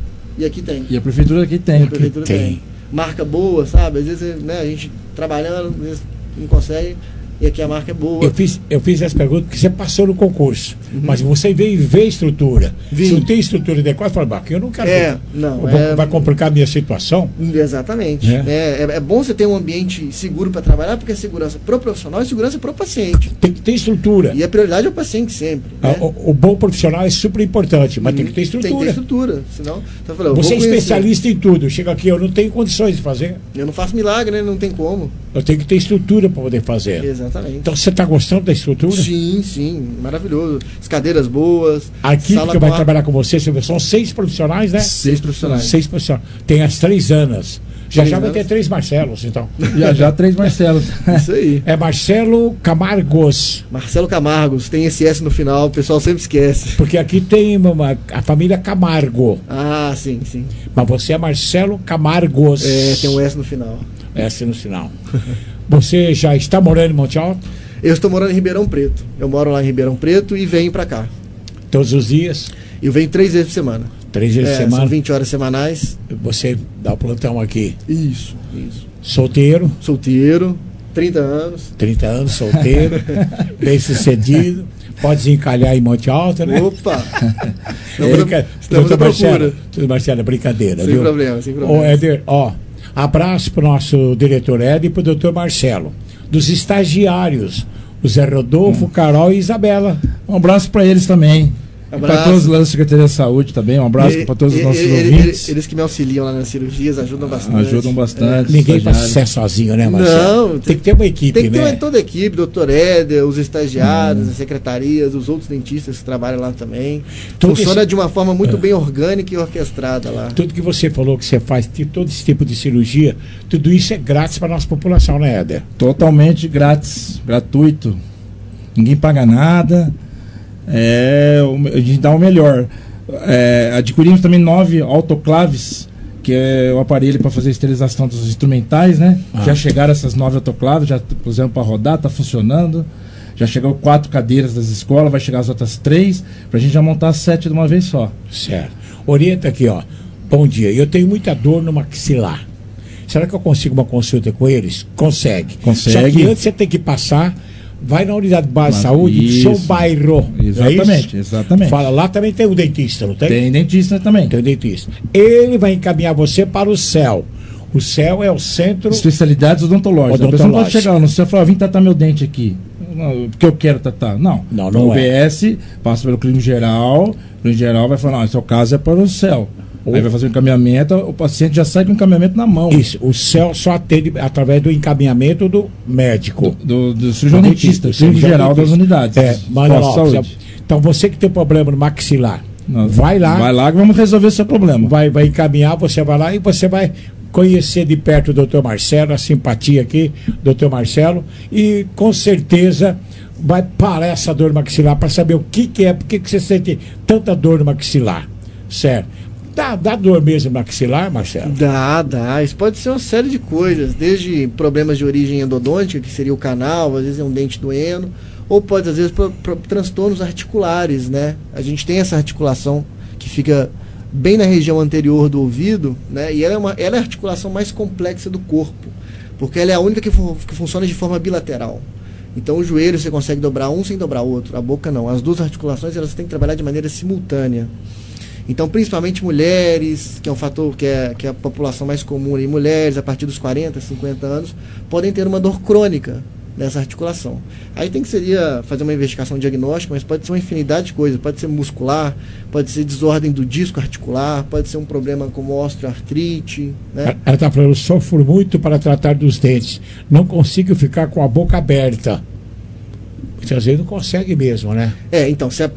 e aqui tem. E a prefeitura aqui tem. A prefeitura tem. Marca boa, sabe, às vezes, né, a gente trabalhando, às vezes não consegue, e aqui a marca é boa. Eu fiz essa pergunta porque você passou no concurso, mas você veio ver a estrutura. Se não tem estrutura adequada, fala, eu não quero. Vai complicar a minha situação? Exatamente. É bom você ter um ambiente seguro para trabalhar, porque é segurança pro profissional e segurança pro paciente. Tem que ter estrutura. E a prioridade é o paciente sempre. Né? O bom profissional é super importante, mas tem que ter estrutura. Tem que ter estrutura. Senão, então, falei, você é especialista em tudo. Chega aqui, eu não tenho condições de fazer. Eu não faço milagre, né? Não tem como. Eu tenho que ter estrutura para poder fazer. Exatamente. Então você está gostando da estrutura? Sim, maravilhoso. As cadeiras boas. A equipe que vai trabalhar com você, são 6 profissionais, né? 6 profissionais. 6 profissionais. Tem as 3 Anas. Já vai ter 3 Marcelos, então. Já 3 Marcelos. Isso aí. É Marcelo Camargos. Marcelo Camargos, tem esse S no final, o pessoal sempre esquece. Porque aqui tem a família Camargo. Ah, sim. Mas você é Marcelo Camargos. Tem um S no final. S no final. Você já está morando em Monte Alto? Eu estou morando em Ribeirão Preto. Eu moro lá em Ribeirão Preto e venho para cá. Todos os dias? Eu venho 3 vezes por semana. 3 vezes por semana? São 20 horas semanais. Você dá o plantão aqui? Isso. Solteiro? 30 anos. 30 anos, solteiro, bem sucedido. Pode desencalhar em Monte Alto, né? Opa! Estamos à procura. Tudo, Marcelo, brincadeira, sem viu? Problema. Ô, Éder, abraço para o nosso diretor Éder e para o doutor Marcelo. Dos estagiários, o Zé Rodolfo, Carol e Isabela. Um abraço para eles também. Para todos lá da Secretaria de Saúde também, um abraço para todos os nossos ouvintes. Eles que me auxiliam lá nas cirurgias ajudam bastante. Ninguém faz sucesso sozinho, né, Marcelo? Não, tem que ter uma equipe, tem que ter toda a equipe, doutor Éder, os estagiários, as secretarias, os outros dentistas que trabalham lá também. Funciona de uma forma muito bem orgânica e orquestrada lá. Tudo que você falou que você faz, todo esse tipo de cirurgia, tudo isso é grátis para a nossa população, né, Éder? Totalmente grátis, gratuito. Ninguém paga nada. A gente dá o melhor. Adquirimos também 9 autoclaves que é o aparelho para fazer a esterilização dos instrumentais, né? Já chegaram essas 9 autoclaves, já pusemos para rodar, tá funcionando. Já chegou 4 cadeiras das escolas, vai chegar as outras 3, para a gente já montar as 7 de uma vez só. Certo. Orienta aqui, ó. Bom dia, eu tenho muita dor no maxilar. Será que eu consigo uma consulta com eles? Consegue. Só que antes você tem que passar, vai na unidade base de saúde do seu bairro. Exatamente, exatamente. Fala, lá também tem um dentista, não tem? Tem dentista também. Tem um dentista. Ele vai encaminhar você para o CEL. O CEL é o Centro... Especialidades odontológicas. A pessoa não pode chegar no CEL e falar, vim tratar meu dente aqui. Não, porque eu quero tratar. Não. Não o UBS passa pelo clínico geral. O clínico geral vai falar, não, seu caso é para o CEL. Aí vai fazer o encaminhamento, o paciente já sai com o encaminhamento na mão. Isso, o CEL só atende através do encaminhamento do médico. Do cirurgião dentista, clínico geral das unidades. Mas então você que tem problema no maxilar, vai lá. Vai lá que vamos resolver seu problema. Vai encaminhar, você vai lá e você vai conhecer de perto o doutor Marcelo, a simpatia aqui, doutor Marcelo, e com certeza vai parar essa dor maxilar para saber o que é, por que você sente tanta dor no maxilar, certo? Dá dor mesmo no maxilar, Marcelo? Dá. Isso pode ser uma série de coisas, desde problemas de origem endodôntica, que seria o canal, às vezes é um dente doendo, ou pode, às vezes, por transtornos articulares, né? A gente tem essa articulação que fica bem na região anterior do ouvido, né? E ela é a articulação mais complexa do corpo, porque ela é a única que funciona de forma bilateral. Então o joelho você consegue dobrar um sem dobrar outro, a boca não. As duas articulações elas têm que trabalhar de maneira simultânea. Então, principalmente mulheres, que é um fator que é a população mais comum, e mulheres a partir dos 40, 50 anos, podem ter uma dor crônica nessa articulação. Aí seria fazer uma investigação diagnóstica, mas pode ser uma infinidade de coisas. Pode ser muscular, pode ser desordem do disco articular, pode ser um problema como osteoartrite, né? Ela está falando, sofro muito para tratar dos dentes. Não consigo ficar com a boca aberta. Às vezes não consegue mesmo, né? Então, se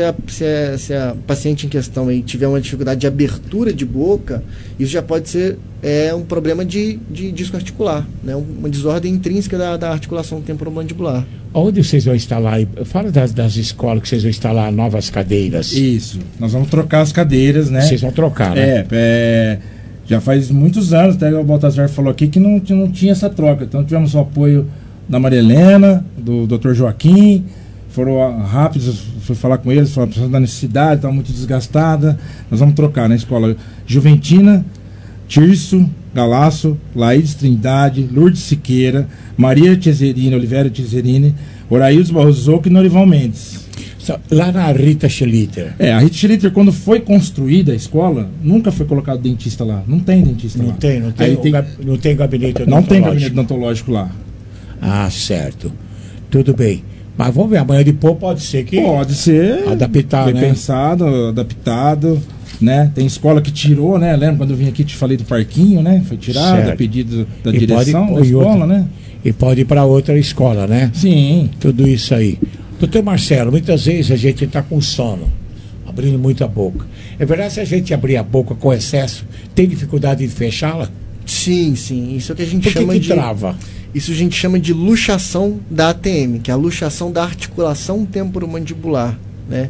a paciente em questão aí tiver uma dificuldade de abertura de boca, isso já pode ser um problema de disco articular, né? Uma desordem intrínseca da articulação temporomandibular. Onde vocês vão instalar? Fala das escolas que vocês vão instalar novas cadeiras. Isso, nós vamos trocar as cadeiras, né? Vocês vão trocar, né? Já faz muitos anos, até o Baltazar falou aqui que não tinha essa troca, então tivemos o apoio da Maria Helena, do Dr. Joaquim, foram rápidos, fui falar com eles, falaram precisando da necessidade, estava muito desgastada, nós vamos trocar na escola Juventina, Tirso, Galaço, Laídes Trindade, Lourdes Siqueira, Maria Cesarini, Oliveira Cesarini, Oraildes Barroso e Norival Mendes. Lá na Rita Schlitter. A Rita Schlitter, quando foi construída a escola, nunca foi colocado dentista lá, não tem dentista lá. Não tem gabinete odontológico. Não tem gabinete odontológico lá. Ah, certo. Tudo bem. Mas vamos ver, amanhã de pôr pode ser que... Pode ser. Adaptado, bem né? pensado, adaptado, né? Tem escola que tirou, né? Lembra quando eu vim aqui te falei do parquinho, né? Foi tirado a pedido da direção da escola, né? E pode ir para outra escola, né? Sim. Tudo isso aí. Doutor Marcelo, muitas vezes a gente está com sono, abrindo muito a boca. É verdade, se a gente abrir a boca com excesso, tem dificuldade de fechá-la? Sim. Isso é o que a gente chama de... trava? Isso a gente chama de luxação da ATM, que é a luxação da articulação temporomandibular, né?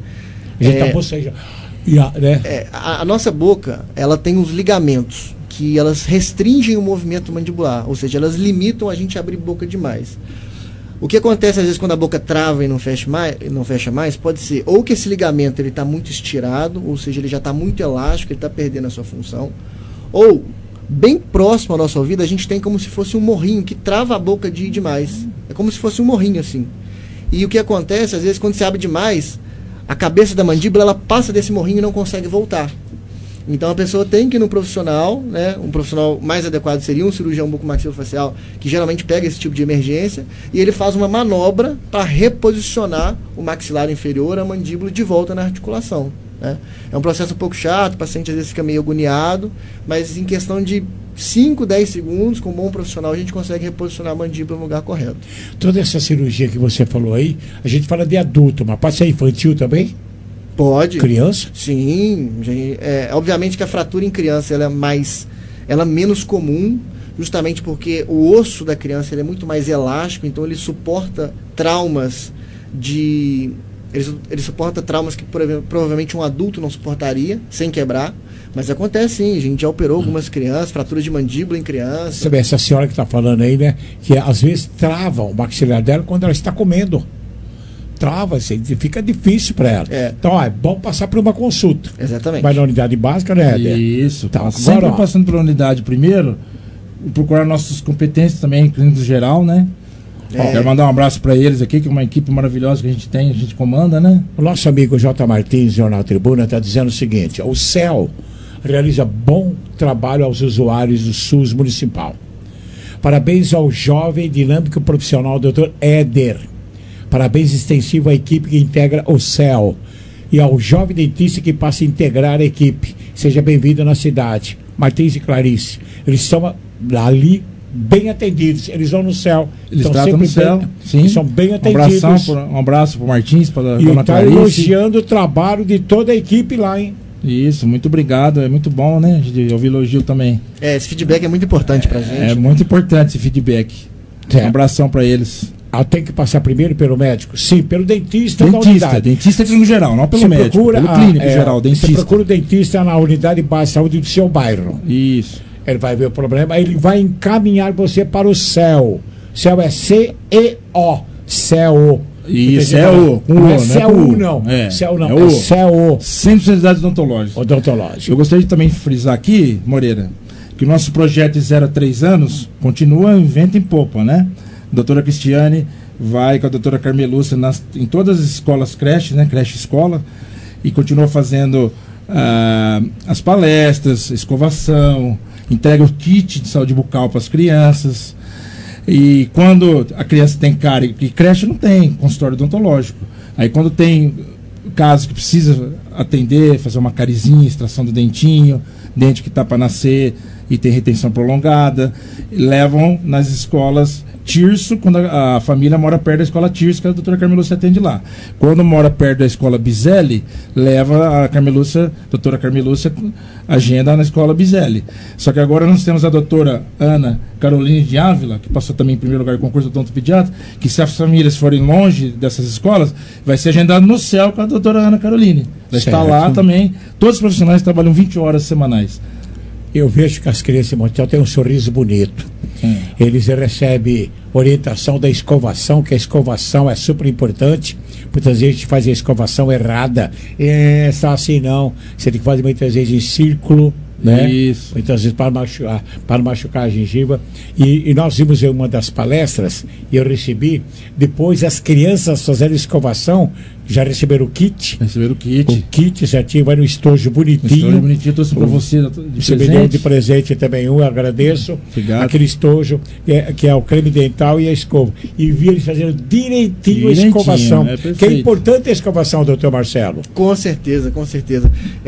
A nossa boca, ela tem os ligamentos que elas restringem o movimento mandibular, ou seja, elas limitam a gente a abrir boca demais. O que acontece às vezes quando a boca trava e não fecha mais, pode ser ou que esse ligamento ele está muito estirado, ou seja, ele já está muito elástico, ele está perdendo a sua função, ou bem próximo ao nosso ouvido, a gente tem como se fosse um morrinho que trava a boca de ir demais. É como se fosse um morrinho assim. E o que acontece, às vezes, quando se abre demais, a cabeça da mandíbula ela passa desse morrinho e não consegue voltar. Então a pessoa tem que ir no profissional, né? Um profissional mais adequado seria um cirurgião bucomaxilofacial, que geralmente pega esse tipo de emergência, e ele faz uma manobra para reposicionar o maxilar inferior, a mandíbula, de volta na articulação. Né? É um processo um pouco chato, o paciente às vezes fica meio agoniado, mas em questão de 5, 10 segundos, com um bom profissional, a gente consegue reposicionar a mandíbula no lugar correto. Toda essa cirurgia que você falou aí, a gente fala de adulto, mas pode ser infantil também? Pode. Criança? Sim. Obviamente que a fratura em criança ela é menos comum, justamente porque o osso da criança ele é muito mais elástico, então ele suporta traumas de Ele suporta traumas que provavelmente um adulto não suportaria, sem quebrar. Mas acontece sim, a gente já operou algumas crianças, fratura de mandíbula em criança. Você vê, essa senhora que está falando aí, né? Que às vezes trava o maxilar dela quando ela está comendo. Trava, assim, fica difícil para ela. Então, é bom passar por uma consulta. Exatamente. Vai na unidade básica, né, Éder? Isso. Então, sempre passando pela unidade primeiro, procurar nossos competentes também, clínicos geral, né? Quero mandar um abraço para eles aqui, que é uma equipe maravilhosa que a gente comanda, né? O nosso amigo J. Martins, Jornal Tribuna, está dizendo o seguinte: o CEL realiza bom trabalho aos usuários do SUS municipal. Parabéns ao jovem dinâmico profissional Dr. Éder. Parabéns extensivo à equipe que integra o CEL e ao jovem dentista que passa a integrar a equipe. Seja bem-vindo na cidade. Martins e Clarice, eles estão ali bem atendidos, eles vão no CEL. Eles tratam no CEL, sim. São bem atendidos. Um abraço para o Martins, para a Dona Clarice. E está elogiando o trabalho de toda a equipe lá, hein? Isso, muito obrigado, é muito bom, né? Eu ouvi elogio também. Esse feedback é muito importante pra gente. É muito importante esse feedback. Um abração para eles. Tem que passar primeiro pelo médico? Sim, pelo dentista. Dentista clínico geral, não pelo médico. Pelo clínico geral, dentista. Você procura o dentista na unidade básica de saúde do seu bairro. Isso. Ele vai ver o problema, ele vai encaminhar você para o CEL. CEL é C-E-O. CEL. Isso, é o. Não é CEU, não. CEU não, é CEU. Sem especialidades odontológicas. Eu gostaria de também frisar aqui, Moreira, que o nosso projeto de 0 a 3 anos continua em vento em popa, né? A doutora Cristiane vai com a doutora Carmelúcia em todas as escolas creche, né? Creche escola, e continua fazendo as palestras, escovação, entrega o kit de saúde bucal para as crianças. E quando a criança tem cárie, que creche não tem consultório odontológico, aí quando tem caso que precisa atender, fazer uma carizinha, extração do dentinho, dente que está para nascer e tem retenção prolongada, levam nas escolas Tirso, quando a família mora perto da escola Tirso, que a doutora Carmelúcia atende lá. Quando mora perto da escola Bizelli, leva a doutora Carmelúcia, agenda na escola Bizelli. Só que agora nós temos a doutora Ana Caroline de Ávila, que passou também em primeiro lugar no concurso do odontopediatra, que se as famílias forem longe dessas escolas, vai ser agendado no CEL com a doutora Ana Caroline. Ela está lá também. Todos os profissionais trabalham 20 horas semanais. Eu vejo que as crianças em Montiel têm um sorriso bonito. Eles recebem orientação da escovação, que a escovação é super importante. Muitas vezes a gente faz a escovação errada. Só assim não. Você tem que fazer muitas vezes em círculo, né? Isso. Muitas vezes para machucar a gengiva. E nós vimos em uma das palestras, e eu recebi, depois as crianças fazendo escovação, já receberam o kit. Receberam o kit. O kit certinho, vai no estojo bonitinho. Estojo bonitinho, eu trouxe para você Você me deu de presente também eu agradeço. Obrigado. Aquele estojo, que é o creme dental e a escova. E vi eles fazendo direitinho a escovação. Que é importante a escovação, doutor Marcelo. Com certeza, com certeza.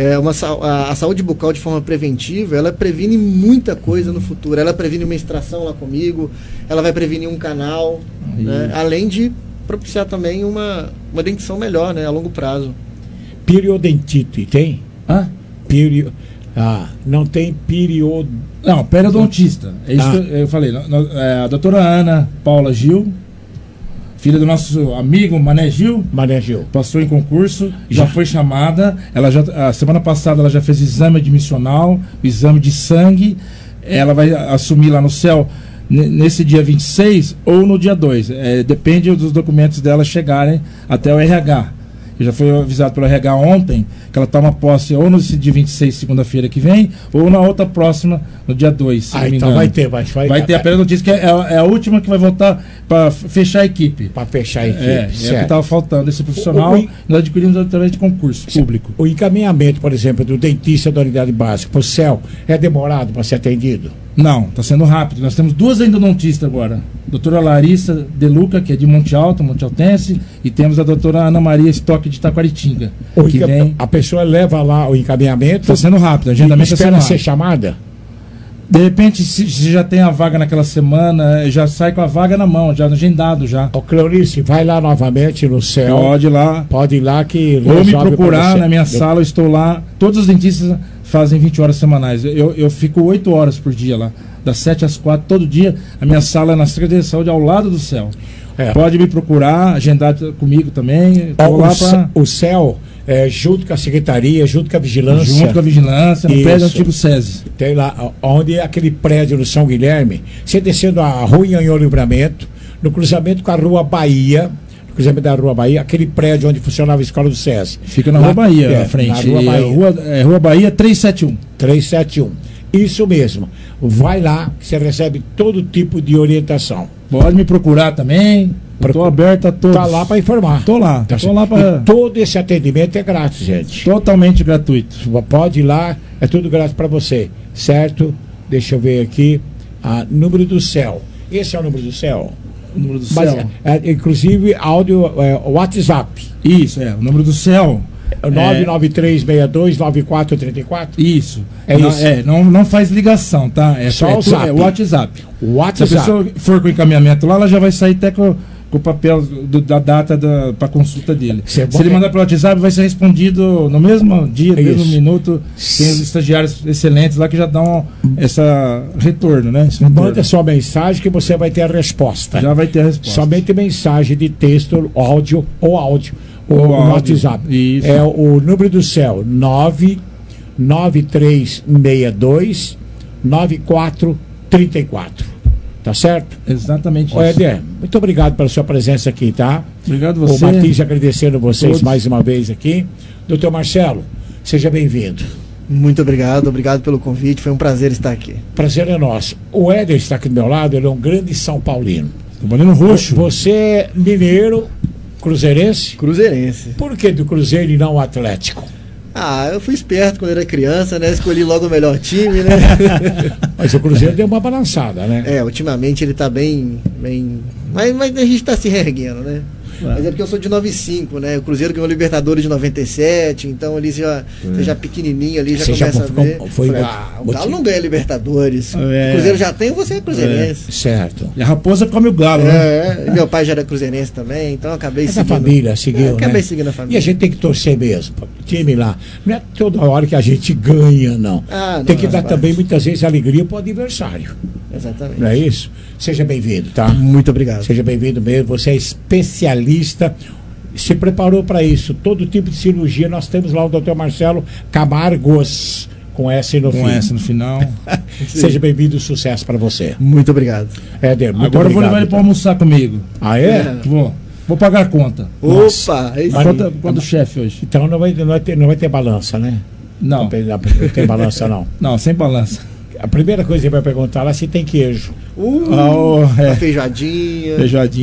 A saúde bucal de forma preventiva, ela previne muita coisa no futuro. Ela previne uma extração lá comigo, ela vai prevenir um canal, né? Além de propiciar também uma dentição melhor, né, a longo prazo. Periodontite, tem? Não tem Não, periodontista. É isso que eu falei. A doutora Ana Paula Gil, filha do nosso amigo Mané Gil, passou em concurso, já foi chamada. A semana passada ela já fez exame admissional, exame de sangue. Ela vai assumir lá no CEL nesse dia 26 ou no dia 2. Depende dos documentos dela chegarem até o RH. Eu já fui avisado pelo RH ontem que ela toma posse ou no dia 26, segunda-feira que vem, ou na outra próxima, no dia 2. Então vai ter a periodontista, que é a última que vai voltar para fechar a equipe. Para fechar a equipe. É o que estava faltando, esse profissional. Nós adquirimos através de concurso público. O encaminhamento, por exemplo, do dentista da unidade básica para o CEL é demorado para ser atendido? Não, está sendo rápido. Nós temos 2 endodontistas agora. Doutora Larissa De Luca, que é de Monte Altense, e temos a doutora Ana Maria Stock de Taquaritinga. A pessoa leva lá o encaminhamento. Está sendo rápido, o agendamento está sendo rápido. Ser chamada? De repente, se já tem a vaga naquela semana, já sai com a vaga na mão, já agendado já. Clarice, vai lá novamente no CEL. Pode ir lá que... Ou me procurar na minha sala, eu estou lá. Todos os dentistas fazem 20 horas semanais. Eu fico 8 horas por dia lá, das 7 às 4, todo dia. A minha sala é na Secretaria de Saúde, ao lado do CEL. Pode me procurar, agendar comigo também. O CEL, junto com a Secretaria, junto com a Vigilância. Junto com a Vigilância, no prédio antigo SESI. Tem lá, onde é aquele prédio no São Guilherme, você descendo a Rua Anhanhô Livramento, no cruzamento com a Rua Bahia, aquele prédio onde funcionava a escola do SESI. Fica na Rua Bahia, à frente. Na Rua Bahia. Rua Bahia 371. 371. Isso mesmo. Vai lá, que você recebe todo tipo de orientação. Pode me procurar também. Estou aberto a todos. Está lá para informar. Estou lá. E todo esse atendimento é grátis, gente. Totalmente gratuito. Pode ir lá, é tudo grátis para você. Certo? Deixa eu ver aqui. Número do CEL. Esse é o número do CEL? O número do CEL. Inclusive, áudio, WhatsApp. Isso, o número do CEL. 993629434. Isso. Isso. Não faz ligação, tá? Só o Zap. O WhatsApp. Se a WhatsApp. pessoa for com o encaminhamento lá, ela já vai sair até com o papel da data para consulta dele. Se ele mandar pelo WhatsApp, vai ser respondido no mesmo dia, no mesmo minuto. Tem os estagiários excelentes lá que já dão essa retorno, né? Manda sua mensagem que você vai ter a resposta. Já vai ter a resposta. Somente mensagem de texto, áudio ou áudio. O WhatsApp. Isso. É o número do CEL 993629434. Tá certo? Exatamente isso. Éder, muito obrigado pela sua presença aqui, tá? Obrigado você. O Martins agradecendo vocês mais uma vez aqui. Doutor Marcelo, seja bem-vindo. Muito obrigado pelo convite, foi um prazer estar aqui. Prazer é nosso. O Éder está aqui do meu lado, ele é um grande São Paulino. São Paulino roxo. Você é mineiro, cruzeirense? Cruzeirense. Por que do Cruzeiro e não o Atlético? Eu fui esperto quando era criança, né? Escolhi logo o melhor time, né? Mas o Cruzeiro deu uma balançada, né? Ultimamente ele tá bem... Mas a gente tá se reerguendo, né? Mas é porque eu sou de 95, né? O Cruzeiro ganhou o Libertadores de 97, então ali você já pequenininho ali, já começa a ver. O Galo não ganha Libertadores. O Cruzeiro já tem, você é cruzeirense. Certo. E a raposa come o galo, né? Meu pai já era cruzeirense também, então eu acabei seguindo. A família seguiu, acabei seguindo a família. E a gente tem que torcer mesmo, time lá. Não é toda hora que a gente ganha, não. Tem que dar também, muitas vezes, alegria para o adversário. Exatamente. Não é isso? Seja bem-vindo, tá? Muito obrigado. Seja bem-vindo mesmo. Você é especialista, se preparou para isso. Todo tipo de cirurgia. Nós temos lá o Dr. Marcelo Camargos, com S no Com S no final. Seja bem-vindo, sucesso para você. Muito obrigado. Éder, muito Agora obrigado. Eu vou levar ele para almoçar comigo. Ah, é? Vou pagar a conta. Opa! Conta do chefe hoje. Então não vai ter balança, né? Não. Não tem balança, não. Não, sem balança. A primeira coisa que ele vai perguntar lá é se tem queijo. Uma feijoadinha.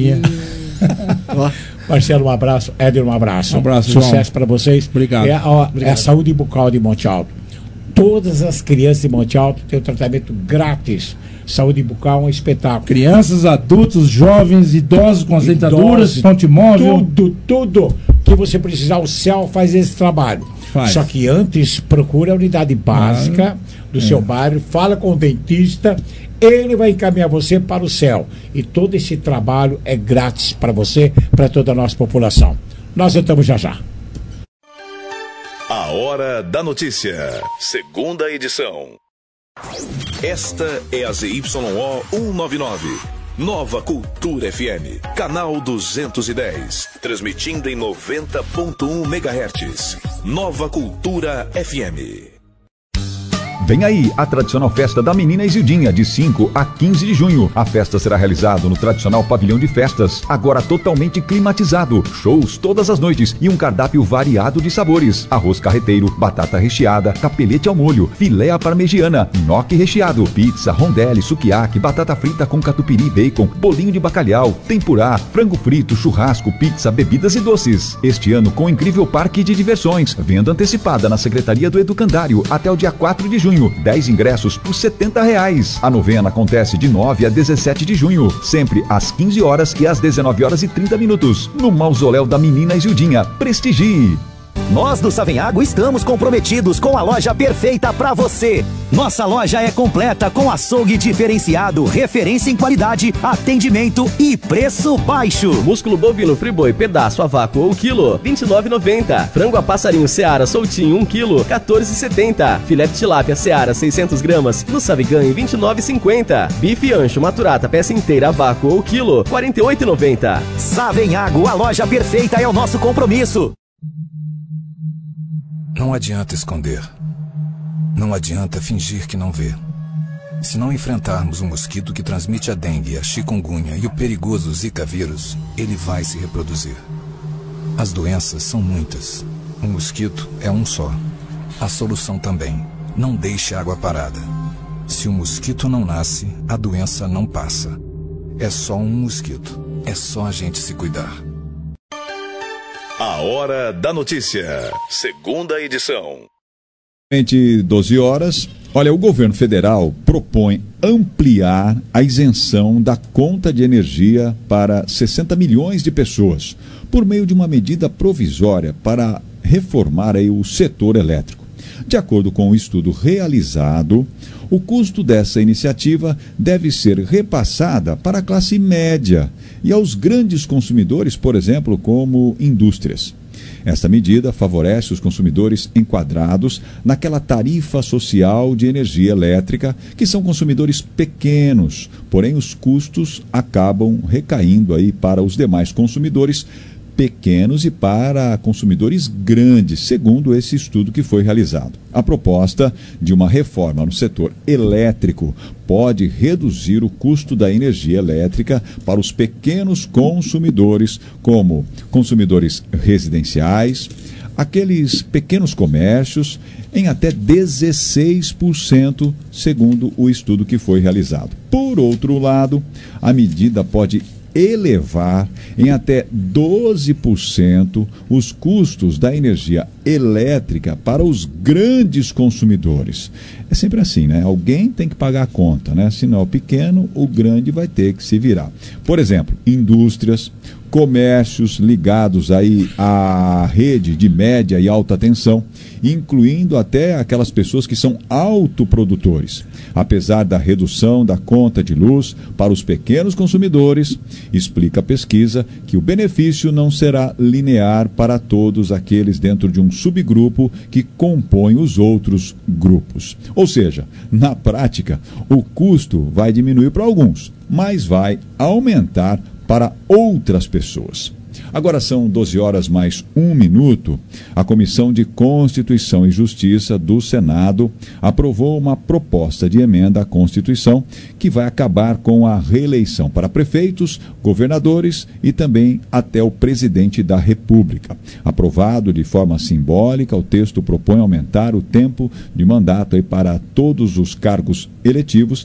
Marcelo, um abraço. Éder, um abraço. Um abraço, sucesso para vocês. Obrigado. É a saúde bucal de Monte Alto. Todas as crianças de Monte Alto têm um tratamento grátis. Saúde bucal é um espetáculo. Crianças, adultos, jovens, idosos com as dentaduras, ponte móvel. Tudo que você precisar, o CEL faz esse trabalho. Só que antes, procure a unidade básica do seu bairro, fala com o dentista, ele vai encaminhar você para o CEL. E todo esse trabalho é grátis para você, para toda a nossa população. Nós voltamos já. A Hora da Notícia, segunda edição. Esta é a ZYO 199. Nova Cultura FM, canal 210, transmitindo em 90.1 MHz. Nova Cultura FM. Vem aí a tradicional festa da Menina Isildinha, de 5 a 15 de junho. A festa será realizada no tradicional pavilhão de festas, agora totalmente climatizado. Shows todas as noites e um cardápio variado de sabores. Arroz carreteiro, batata recheada, capelete ao molho, filé à parmegiana, nhoque recheado, pizza, rondelli, sukiyaki, batata frita com catupiry e bacon, bolinho de bacalhau, tempurá, frango frito, churrasco, pizza, bebidas e doces. Este ano com incrível parque de diversões. Venda antecipada na Secretaria do Educandário até o dia 4 de junho. 10 ingressos por R$70. A novena acontece de 9 a 17 de junho, sempre às 15 horas e às 19 horas e 30 minutos, no Mausoléu da Menina Isildinha. Prestigie! Nós do Savenhago estamos comprometidos com a loja perfeita para você. Nossa loja é completa com açougue diferenciado, referência em qualidade, atendimento e preço baixo. Músculo bovino friboi pedaço a vácuo ou quilo, R$ 29,90. Frango a passarinho Seara soltinho 1 quilo, R$ 14,70. Filé de tilápia Seara 600 gramas, no Savigan, R$ 29,50. Bife ancho maturata peça inteira a vácuo ou quilo, R$ 48,90. Savenhago, a loja perfeita é o nosso compromisso. Não adianta esconder. Não adianta fingir que não vê. Se não enfrentarmos um mosquito que transmite a dengue, a chikungunya e o perigoso Zika vírus, ele vai se reproduzir. As doenças são muitas. O mosquito é um só. A solução também. Não deixe água parada. Se o mosquito não nasce, a doença não passa. É só um mosquito. É só a gente se cuidar. A Hora da Notícia, segunda edição. 12 horas. Olha, o governo federal propõe ampliar a isenção da conta de energia para 60 milhões de pessoas, por meio de uma medida provisória para reformar aí o setor elétrico. De acordo com o estudo realizado, o custo dessa iniciativa deve ser repassada para a classe média e aos grandes consumidores, por exemplo, como indústrias. Esta medida favorece os consumidores enquadrados naquela tarifa social de energia elétrica, que são consumidores pequenos, porém os custos acabam recaindo aí para os demais consumidores pequenos e para consumidores grandes, segundo esse estudo que foi realizado. A proposta de uma reforma no setor elétrico pode reduzir o custo da energia elétrica para os pequenos consumidores, como consumidores residenciais, aqueles pequenos comércios, em até 16%, segundo o estudo que foi realizado. Por outro lado, a medida pode elevar em até 12% os custos da energia elétrica para os grandes consumidores. É sempre assim, né? Alguém tem que pagar a conta, né? Se não é o pequeno, o grande vai ter que se virar. Por exemplo, indústrias, comércios ligados aí à rede de média e alta tensão, incluindo até aquelas pessoas que são autoprodutores. Apesar da redução da conta de luz para os pequenos consumidores, explica a pesquisa que o benefício não será linear para todos aqueles dentro de um subgrupo que compõe os outros grupos. Ou seja, na prática, o custo vai diminuir para alguns, mas vai aumentar para outras pessoas. Agora são 12 horas mais 1 minuto. A Comissão de Constituição e Justiça do Senado aprovou uma proposta de emenda à Constituição que vai acabar com a reeleição para prefeitos, governadores e também até o presidente da República. Aprovado de forma simbólica, o texto propõe aumentar o tempo de mandato aí para todos os cargos eletivos.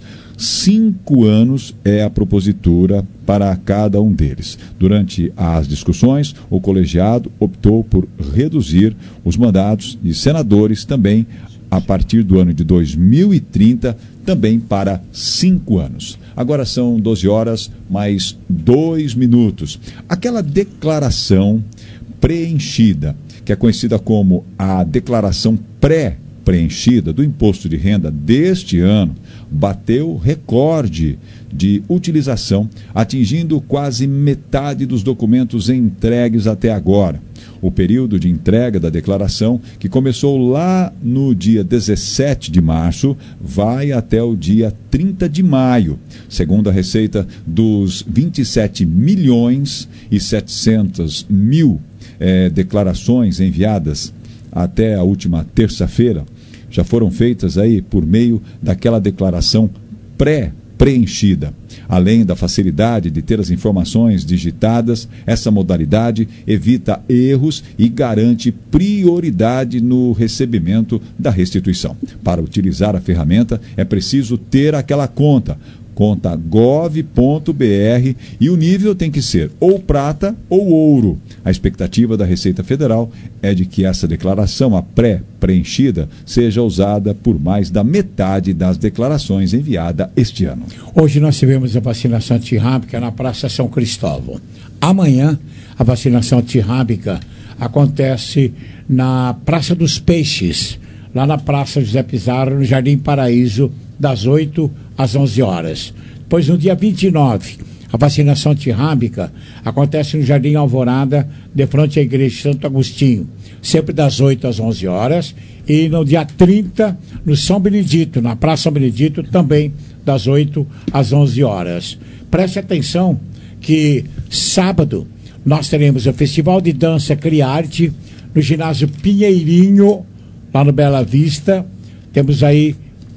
5 anos é a propositura para cada um deles. Durante as discussões, o colegiado optou por reduzir os mandatos de senadores também a partir do ano de 2030, também para 5 anos. Agora são 12 horas mais 2 minutos. Aquela declaração preenchida, que é conhecida como a declaração pré-preenchida do imposto de renda deste ano, bateu recorde de utilização, atingindo quase metade dos documentos entregues até agora. O período de entrega da declaração, que começou lá no dia 17 de março, vai até o dia 30 de maio. Segundo a Receita, dos 27 milhões e 700 mil declarações enviadas até a última terça-feira, já foram feitas aí por meio daquela declaração pré-preenchida. Além da facilidade de ter as informações digitadas, essa modalidade evita erros e garante prioridade no recebimento da restituição. Para utilizar a ferramenta, é preciso ter aquela conta gov.br, e o nível tem que ser ou prata ou ouro. A expectativa da Receita Federal é de que essa declaração, a pré-preenchida, seja usada por mais da metade das declarações enviadas este ano. Hoje nós tivemos a vacinação antirrábica na Praça São Cristóvão. Amanhã, a vacinação antirrábica acontece na Praça dos Peixes, lá na Praça José Pizarro, no Jardim Paraíso, das 8 às 11 horas. Depois, no dia 29, a vacinação antirrábica acontece no Jardim Alvorada, de frente à Igreja de Santo Agostinho, sempre das 8 às 11 horas. E no dia 30, no São Benedito, na Praça São Benedito, também das 8 às 11 horas. Preste atenção que sábado nós teremos o Festival de Dança Criarte no ginásio Pinheirinho, lá no Bela Vista. Temos aí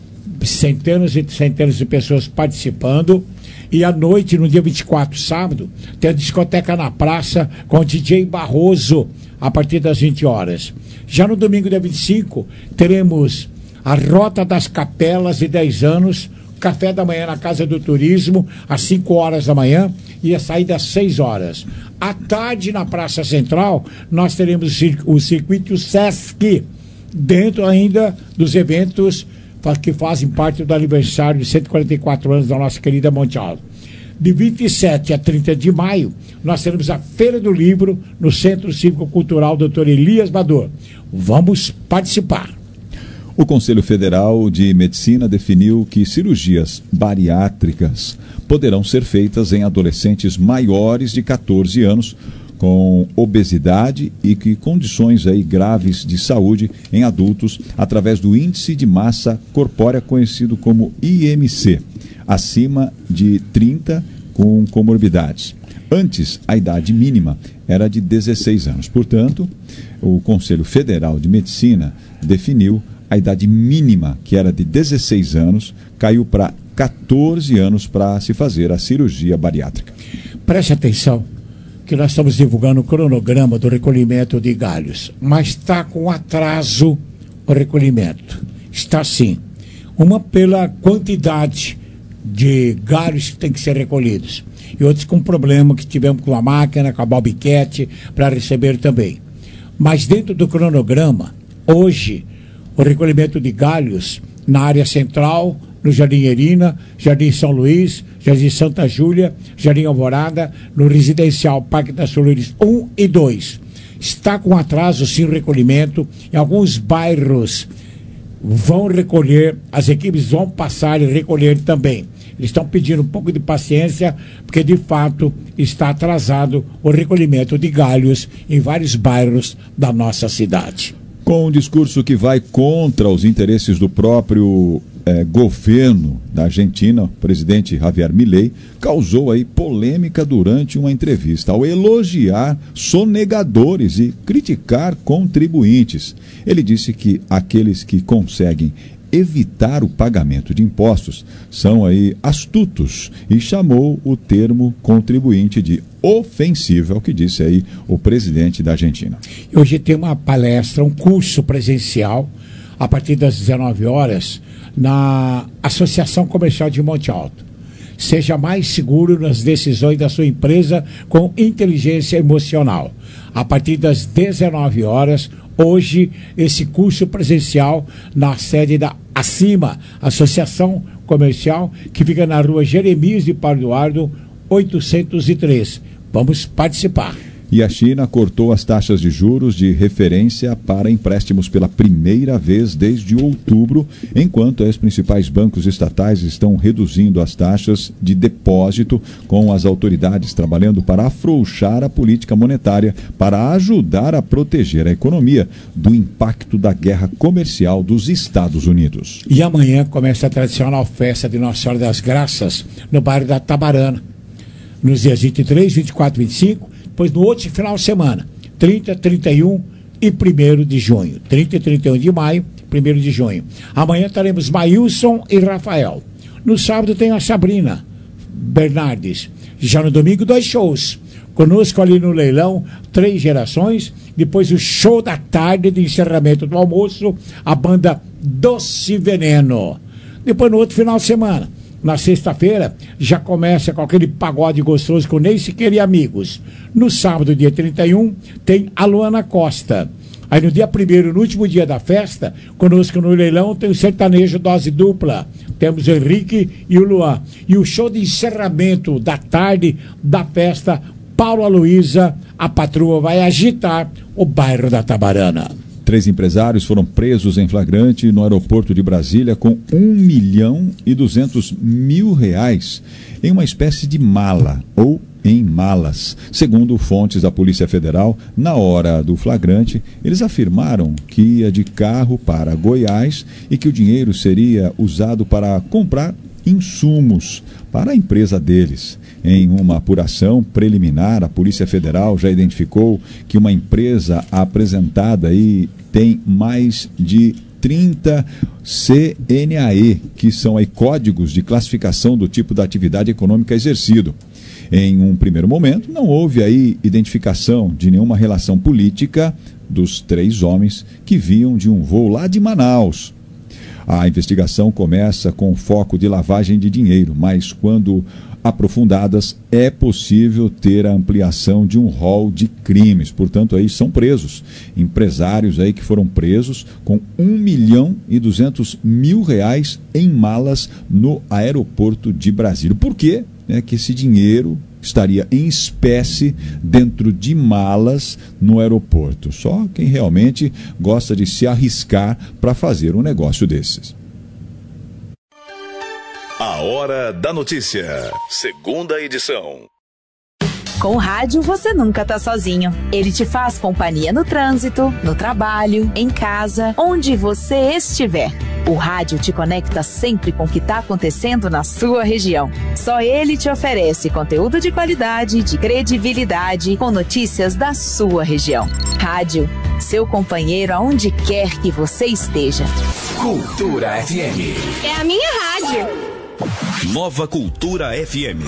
centenas e centenas de pessoas participando. E à noite, no dia 24, sábado, tem a discoteca na praça com o DJ Barroso, a partir das 20 horas. Já no domingo, dia 25, teremos a Rota das Capelas de 10 anos, café da manhã na Casa do Turismo, às 5 horas da manhã, e a saída às 6 horas. À tarde, na Praça Central, nós teremos o circuito Sesc, dentro ainda dos eventos que fazem parte do aniversário de 144 anos da nossa querida Monte Alto. De 27 a 30 de maio, nós teremos a Feira do Livro no Centro Cívico-Cultural Dr. Elias Bador. Vamos participar. O Conselho Federal de Medicina definiu que cirurgias bariátricas poderão ser feitas em adolescentes maiores de 14 anos com obesidade e que condições aí graves de saúde em adultos através do índice de massa corpórea conhecido como IMC, acima de 30 com comorbidades. Antes, a idade mínima era de 16 anos. Portanto, o Conselho Federal de Medicina definiu a idade mínima, que era de 16 anos, caiu para 14 anos para se fazer a cirurgia bariátrica. Preste atenção que nós estamos divulgando o cronograma do recolhimento de galhos, mas está com atraso o recolhimento. Está sim. Uma pela quantidade de galhos que tem que ser recolhidos, e outros com problema que tivemos com a máquina, com a bobcat, para receber também. Mas dentro do cronograma, hoje, o recolhimento de galhos na área central, no Jardim Erina, Jardim São Luís, Jardim Santa Júlia, Jardim Alvorada, no residencial Parque das Flores 1 e 2. Está com atraso, sim, o recolhimento. Em alguns bairros vão recolher, as equipes vão passar e recolher também. Eles estão pedindo um pouco de paciência, porque de fato está atrasado o recolhimento de galhos em vários bairros da nossa cidade. Com um discurso que vai contra os interesses do próprio governo da Argentina, o presidente Javier Milei causou aí polêmica durante uma entrevista ao elogiar sonegadores e criticar contribuintes. Ele disse que aqueles que conseguem evitar o pagamento de impostos são aí astutos e chamou o termo contribuinte de ofensivo, é o que disse aí o presidente da Argentina. Hoje tem uma palestra, um curso presencial a partir das 19 horas na Associação Comercial de Monte Alto. Seja mais seguro nas decisões da sua empresa com inteligência emocional. A partir das 19 horas, hoje, esse curso presencial na sede da Acima, Associação Comercial, que fica na rua Jeremias de Paulo Eduardo, 803. Vamos participar. E a China cortou as taxas de juros de referência para empréstimos pela primeira vez desde outubro, enquanto os principais bancos estatais estão reduzindo as taxas de depósito, com as autoridades trabalhando para afrouxar a política monetária para ajudar a proteger a economia do impacto da guerra comercial dos Estados Unidos. E amanhã começa a tradicional festa de Nossa Senhora das Graças no bairro da Tabarana, nos dias 23, 24 e 25, depois no outro final de semana, 30, 31 e 1º de junho. 30 e 31 de maio, 1º de junho. Amanhã teremos Maílson e Rafael. No sábado tem a Sabrina Bernardes. Já no domingo, 2 shows. Conosco ali no leilão, 3 gerações. Depois o show da tarde de encerramento do almoço, a banda Doce Veneno. Depois no outro final de semana, na sexta-feira, já começa com aquele pagode gostoso com Ney Siqueira e amigos. No sábado, dia 31, tem a Luana Costa. Aí no dia 1º, no último dia da festa, conosco no leilão tem o sertanejo Dose Dupla. Temos o Henrique e o Luan. E o show de encerramento da tarde da festa, Paula Luísa, a patroa vai agitar o bairro da Tabarana. 3 empresários foram presos em flagrante no aeroporto de Brasília com R$1.200.000 em uma espécie de mala ou em malas. Segundo fontes da Polícia Federal, na hora do flagrante, eles afirmaram que ia de carro para Goiás e que o dinheiro seria usado para comprar insumos para a empresa deles. Em uma apuração preliminar, a Polícia Federal já identificou que uma empresa apresentada aí tem mais de 30 CNAE, que são aí códigos de classificação do tipo da atividade econômica exercido. Em um primeiro momento, não houve aí identificação de nenhuma relação política dos 3 homens que vinham de um voo lá de Manaus. A investigação começa com foco de lavagem de dinheiro, mas quando aprofundadas, é possível ter a ampliação de um rol de crimes. Portanto, aí são presos empresários aí que foram presos com R$1.200.000 em malas no aeroporto de Brasília. Por quê? Que esse dinheiro estaria em espécie dentro de malas no aeroporto. Só quem realmente gosta de se arriscar para fazer um negócio desses. A Hora da Notícia, segunda edição. Com o rádio você nunca tá sozinho. Ele te faz companhia no trânsito, no trabalho, em casa, onde você estiver. O rádio te conecta sempre com o que está acontecendo na sua região. Só ele te oferece conteúdo de qualidade, de credibilidade, com notícias da sua região. Rádio, seu companheiro aonde quer que você esteja. Cultura FM. É a minha rádio. Nova Cultura FM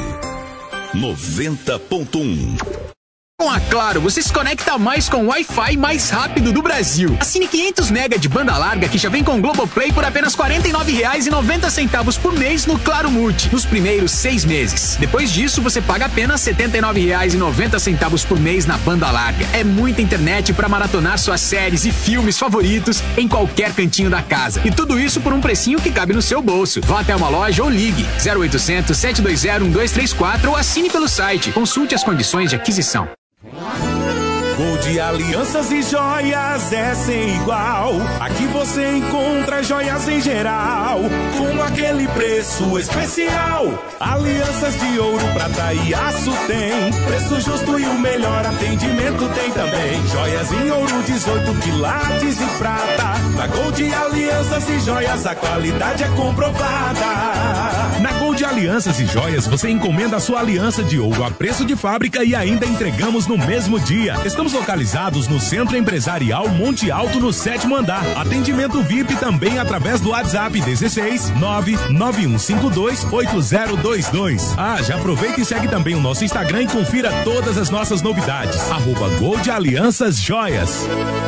90.1. Com a Claro, você se conecta mais com o Wi-Fi mais rápido do Brasil. Assine 500 MB de banda larga que já vem com Globoplay por apenas R$ 49,90 por mês no Claro Multi, nos primeiros 6 meses. Depois disso, você paga apenas R$ 79,90 por mês na banda larga. É muita internet para maratonar suas séries e filmes favoritos em qualquer cantinho da casa. E tudo isso por um precinho que cabe no seu bolso. Vá até uma loja ou ligue 0800 720 1234 ou assine pelo site. Consulte as condições de aquisição. Gold Alianças e Joias é sem igual. Aqui você encontra joias em geral, com aquele preço especial. Alianças de ouro, prata e aço tem preço justo e o melhor atendimento tem também. Joias em ouro, 18 quilates e prata. Na Gold Alianças e Joias a qualidade é comprovada. Na Gold Alianças e Joias você encomenda a sua aliança de ouro a preço de fábrica e ainda entregamos no mesmo dia. Estamos localizados no Centro Empresarial Monte Alto, no 7º andar. Atendimento VIP também através do WhatsApp 16 99152 8022. Já aproveita e segue também o nosso Instagram e confira todas as nossas novidades. @Gold Alianças Joias.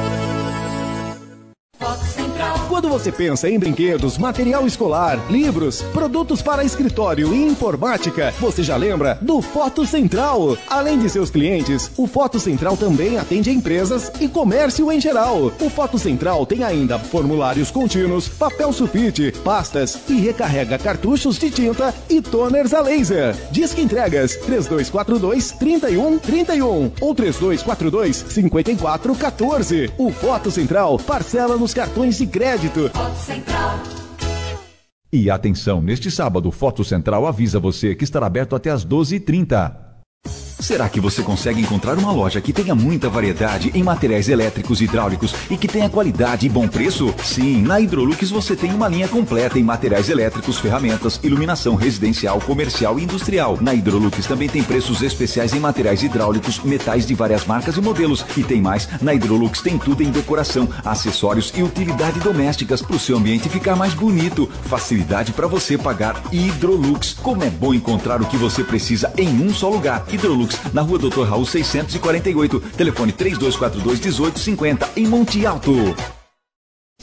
Quando você pensa em brinquedos, material escolar, livros, produtos para escritório e informática, você já lembra do Foto Central. Além de seus clientes, o Foto Central também atende empresas e comércio em geral. O Foto Central tem ainda formulários contínuos, papel sulfite, pastas e recarrega cartuchos de tinta e toners a laser. Disque entregas 3242-3131 ou 3242-5414. O Foto Central parcela nos cartões de crédito. E atenção, neste sábado, Foto Central avisa você que estará aberto até às 12h30. Será que você consegue encontrar uma loja que tenha muita variedade em materiais elétricos e hidráulicos e que tenha qualidade e bom preço? Sim, na Hidrolux você tem uma linha completa em materiais elétricos, ferramentas, iluminação residencial, comercial e industrial. Na Hidrolux também tem preços especiais em materiais hidráulicos, metais de várias marcas e modelos. E tem mais, na Hidrolux tem tudo em decoração, acessórios e utilidade domésticas para o seu ambiente ficar mais bonito. Facilidade para você pagar. Hidrolux. Como é bom encontrar o que você precisa em um só lugar. Hidrolux, na Rua Dr. Raul 648, telefone 3242-1850, em Monte Alto.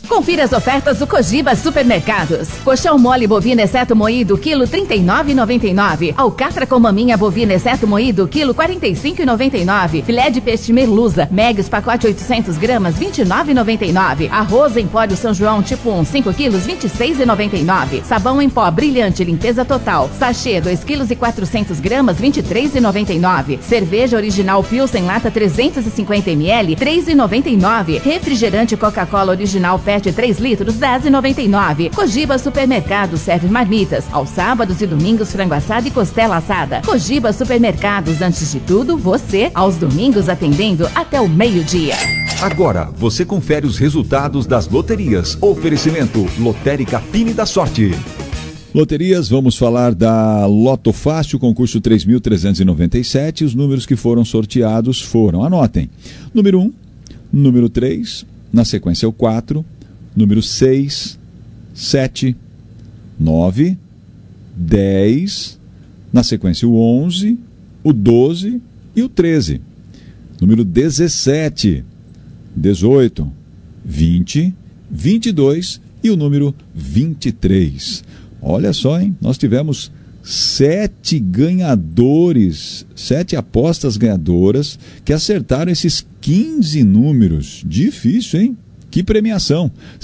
Confira as ofertas do Cogiba Supermercados. Colchão mole bovino exceto moído, quilo R$ 39,99. Alcatra com maminha bovina exceto moído, quilo R$ 45,99. Filé de peixe merluza, Megs pacote 800 gramas, R$ 29,99. Arroz em pó São João tipo 1, 5 quilos, R$ 26,99. Sabão em pó brilhante, limpeza total, sachê 2 quilos e 400 gramas, R$ 23,99. Cerveja original Pilsen lata 350 ml, R$ 3,99. Refrigerante Coca-Cola original PET 3 litros, R$ 10,99. Cogiba Supermercados serve marmitas. Aos sábados e domingos, frango assado e costela assada. Cogiba Supermercados, antes de tudo, você. Aos domingos, atendendo até o meio-dia. Agora, você confere os resultados das loterias. Oferecimento Lotérica Fine da Sorte. Loterias, vamos falar da Loto Fácil, concurso 3.397. Os números que foram sorteados foram, anotem, número 1, número 3, na sequência o 4, número 6, 7, 9, 10, na sequência o 11, o 12 e o 13. Número 17, 18, 20, 22 e o número 23. Olha só, hein? Nós tivemos 7 ganhadores, 7 apostas ganhadoras que acertaram esses 15 números. Difícil, hein? Que premiação! R$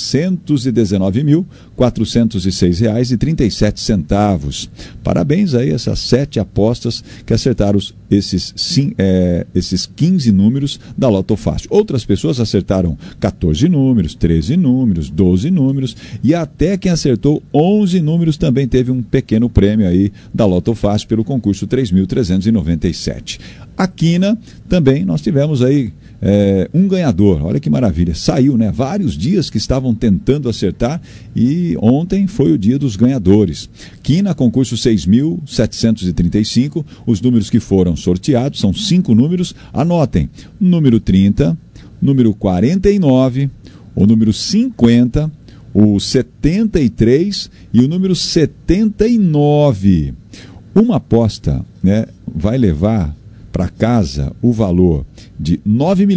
619.406,37. Parabéns aí a essas 7 apostas que acertaram esses 15 números da Loto Fácil. Outras pessoas acertaram 14 números, 13 números, 12 números e até quem acertou 11 números também teve um pequeno prêmio aí da Loto Fácil pelo concurso 3.397. A Quina também nós tivemos aí um ganhador, olha que maravilha, saiu, né? Vários dias que estavam tentando acertar e ontem foi o dia dos ganhadores. Quina, concurso 6.735, os números que foram sorteados são 5 números, anotem, número 30, número 49, o número 50, o 73 e o número 79. Uma aposta, né, vai levar para casa o valor de R$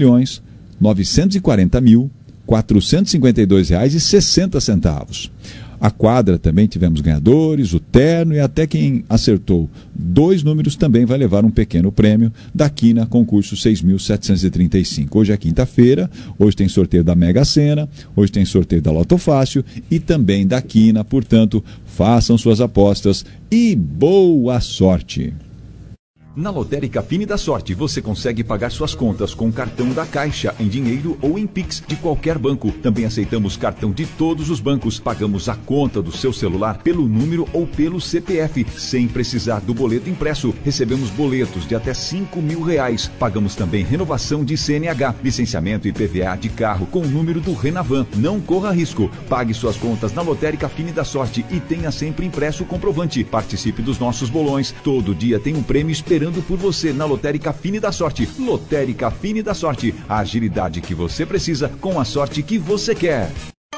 9.940.452,60. A quadra também tivemos ganhadores, o terno e até quem acertou 2 números também vai levar um pequeno prêmio da Quina, concurso 6.735. Hoje é quinta-feira, hoje tem sorteio da Mega Sena, hoje tem sorteio da Loto Fácil e também da Quina, portanto, façam suas apostas e boa sorte! Na Lotérica Fine da Sorte, você consegue pagar suas contas com cartão da Caixa, em dinheiro ou em Pix de qualquer banco. Também aceitamos cartão de todos os bancos. Pagamos a conta do seu celular pelo número ou pelo CPF, sem precisar do boleto impresso. Recebemos boletos de até R$5.000. Pagamos também renovação de CNH, licenciamento e PVA de carro com o número do Renavan. Não corra risco. Pague suas contas na Lotérica Fine da Sorte e tenha sempre impresso o comprovante. Participe dos nossos bolões. Todo dia tem um prêmio esperando por você na Lotérica Fine da Sorte. Lotérica Fine da Sorte. A agilidade que você precisa com a sorte que você quer.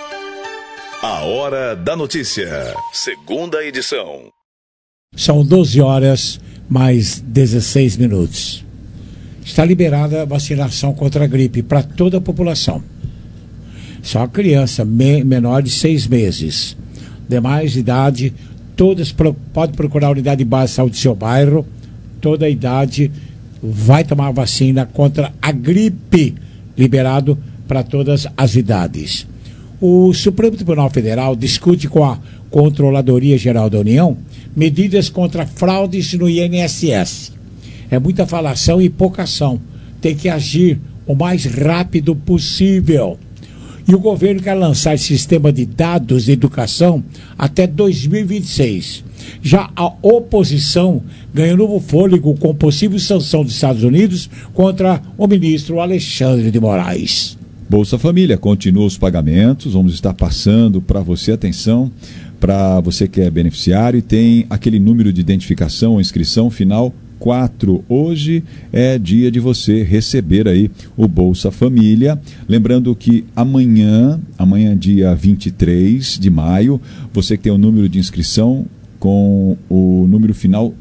A Hora da Notícia. Segunda edição. São 12 horas mais 16 minutos. Está liberada a vacinação contra a gripe para toda a população. Só criança menor de 6 meses. Demais de idade, todas pode procurar a unidade básica de saúde do seu bairro. Toda a idade vai tomar a vacina contra a gripe, liberado para todas as idades. O Supremo Tribunal Federal discute com a Controladoria Geral da União medidas contra fraudes no INSS. É muita falação e pouca ação. Tem que agir o mais rápido possível. E o governo quer lançar sistema de dados de educação até 2026. Já a oposição ganha novo fôlego com possível sanção dos Estados Unidos contra o ministro Alexandre de Moraes. Bolsa Família, continua os pagamentos, vamos estar passando para você, atenção, para você que é beneficiário e tem aquele número de identificação ou inscrição final 4. Hoje é dia de você receber aí o Bolsa Família. Lembrando que amanhã dia 23 de maio, você que tem o número de inscrição com o número final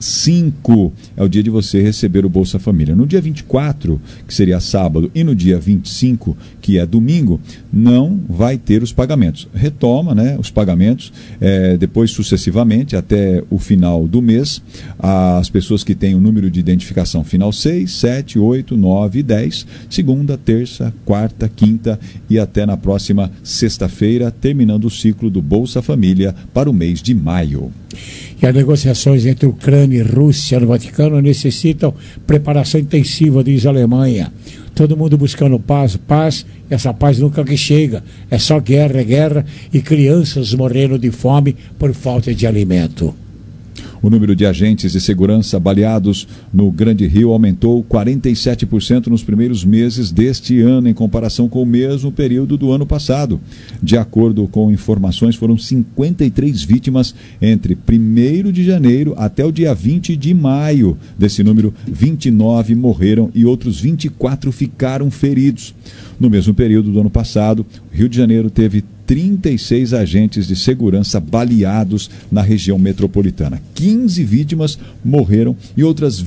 5. É o dia de você receber o Bolsa Família. No dia 24, que seria sábado, e no dia 25, que é domingo, não vai ter os pagamentos. Retoma, né, os pagamentos, depois sucessivamente, até o final do mês. As pessoas que têm o número de identificação final 6, 7, 8, 9 e 10, segunda, terça, quarta, quinta e até na próxima sexta-feira, terminando o ciclo do Bolsa Família para o mês de maio. E as negociações entre Ucrânia e Rússia no Vaticano necessitam preparação intensiva, diz a Alemanha. Todo mundo buscando paz, essa paz nunca que chega. É só guerra e crianças morrendo de fome por falta de alimento. O número de agentes de segurança baleados no Grande Rio aumentou 47% nos primeiros meses deste ano, em comparação com o mesmo período do ano passado. De acordo com informações, foram 53 vítimas entre 1º de janeiro até o dia 20 de maio. Desse número, 29 morreram e outros 24 ficaram feridos. No mesmo período do ano passado, o Rio de Janeiro teve 36 agentes de segurança baleados na região metropolitana. 15 vítimas morreram e outras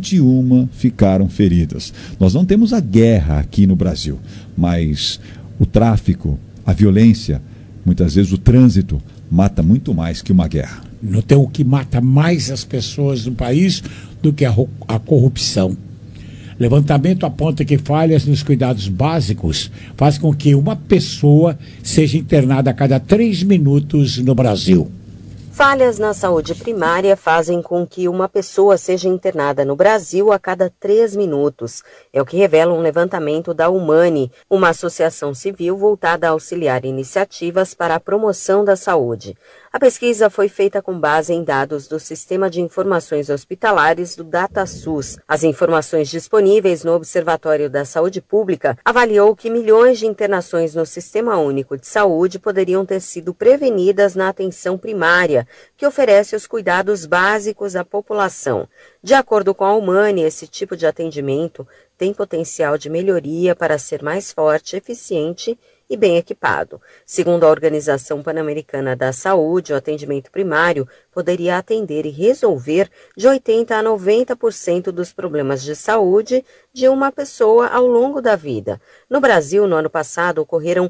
21 ficaram feridas. Nós não temos a guerra aqui no Brasil, mas o tráfico, a violência, muitas vezes o trânsito, mata muito mais que uma guerra. Não tem o que mata mais as pessoas no país do que a corrupção. Levantamento aponta que falhas nos cuidados básicos faz com que uma pessoa seja internada a cada 3 minutos no Brasil. Falhas na saúde primária fazem com que uma pessoa seja internada no Brasil a cada 3 minutos. É o que revela um levantamento da Humane, uma associação civil voltada a auxiliar iniciativas para a promoção da saúde. A pesquisa foi feita com base em dados do Sistema de Informações Hospitalares do DataSUS. As informações disponíveis no Observatório da Saúde Pública avaliou que milhões de internações no Sistema Único de Saúde poderiam ter sido prevenidas na atenção primária, que oferece os cuidados básicos à população. De acordo com a Humane, esse tipo de atendimento tem potencial de melhoria para ser mais forte, eficiente e bem equipado. Segundo a Organização Pan-Americana da Saúde, o atendimento primário poderia atender e resolver de 80% a 90% dos problemas de saúde de uma pessoa ao longo da vida. No Brasil, no ano passado, ocorreram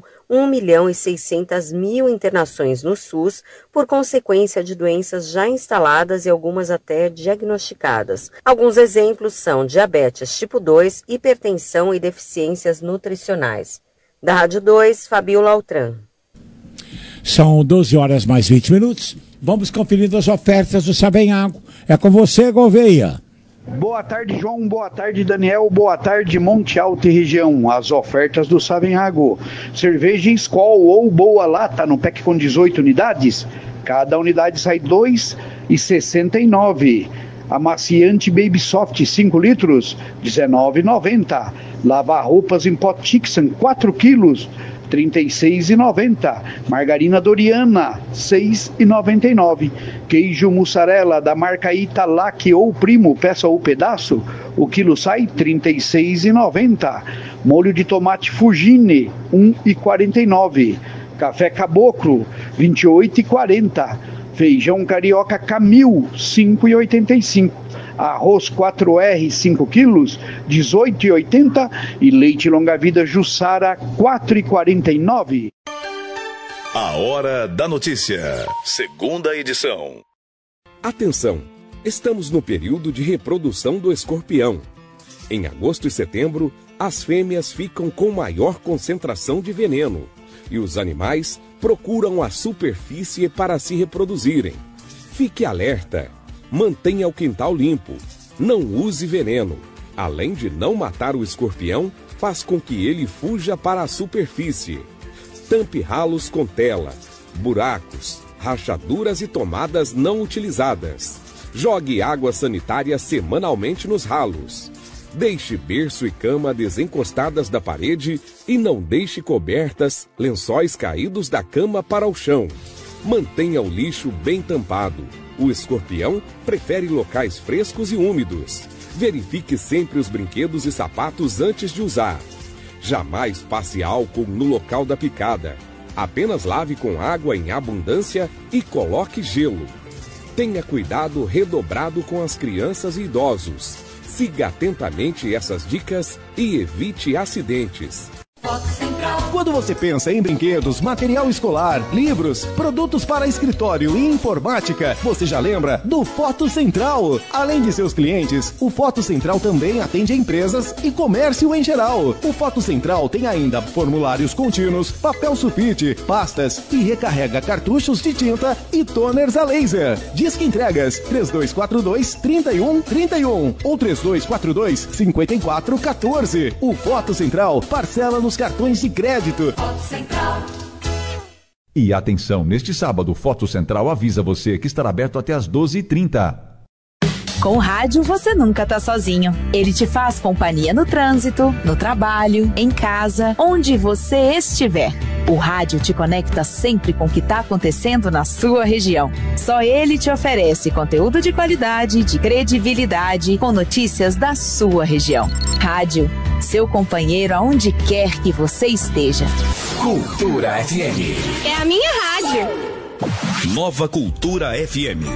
1.600.000 internações no SUS por consequência de doenças já instaladas e algumas até diagnosticadas. Alguns exemplos são diabetes tipo 2, hipertensão e deficiências nutricionais. Da Rádio 2, Fabiola Altran. São 12 horas mais 20 minutos. Vamos conferindo as ofertas do Savenhago. É com você, Gouveia. Boa tarde, João. Boa tarde, Daniel. Boa tarde, Monte Alto e região. As ofertas do Savenhago. Cerveja Skol ou Boa Lata no pack com 18 unidades. Cada unidade sai R$ 2,69. Amaciante Baby Soft 5 litros, R$ 19,90. Lavar roupas em pó Tixan 4 quilos, R$ 36,90. Margarina Doriana, R$ 6,99. Queijo mussarela da marca Italac ou Primo, peça ou pedaço, o quilo sai R$ 36,90. Molho de tomate Fugine, R$ 1,49. Café Caboclo, R$ 28,40. Feijão carioca Camil, R$ 5,85. Arroz 4R, 5 quilos, R$ 18,80. E leite longa-vida Jussara, R$ 4,49. A Hora da Notícia, segunda edição. Atenção! Estamos no período de reprodução do escorpião. Em agosto e setembro, as fêmeas ficam com maior concentração de veneno e os animais procuram a superfície para se reproduzirem. Fique alerta, mantenha o quintal limpo, não use veneno. Além de não matar o escorpião, faz com que ele fuja para a superfície. Tampe ralos com tela, buracos, rachaduras e tomadas não utilizadas. Jogue água sanitária semanalmente nos ralos. Deixe berço e cama desencostadas da parede e não deixe cobertas, lençóis caídos da cama para o chão. Mantenha o lixo bem tampado. O escorpião prefere locais frescos e úmidos. Verifique sempre os brinquedos e sapatos antes de usar. Jamais passe álcool no local da picada. Apenas lave com água em abundância e coloque gelo. Tenha cuidado redobrado com as crianças e idosos. Siga atentamente essas dicas e evite acidentes. Quando você pensa em brinquedos, material escolar, livros, produtos para escritório e informática, você já lembra do Foto Central. Além de seus clientes, o Foto Central também atende empresas e comércio em geral. O Foto Central tem ainda formulários contínuos, papel sulfite, pastas e recarrega cartuchos de tinta e toners a laser. Disque entregas 3242-3131 ou 3242-5414. O Foto Central parcela nos cartões de crédito. E atenção, neste sábado, Foto Central avisa você que estará aberto até às 12h30. Com o rádio você nunca tá sozinho. Ele te faz companhia no trânsito, no trabalho, em casa, onde você estiver. O rádio te conecta sempre com o que tá acontecendo na sua região. Só ele te oferece conteúdo de qualidade, de credibilidade, com notícias da sua região. Rádio, seu companheiro aonde quer que você esteja. Cultura FM. É a minha rádio. Nova Cultura FM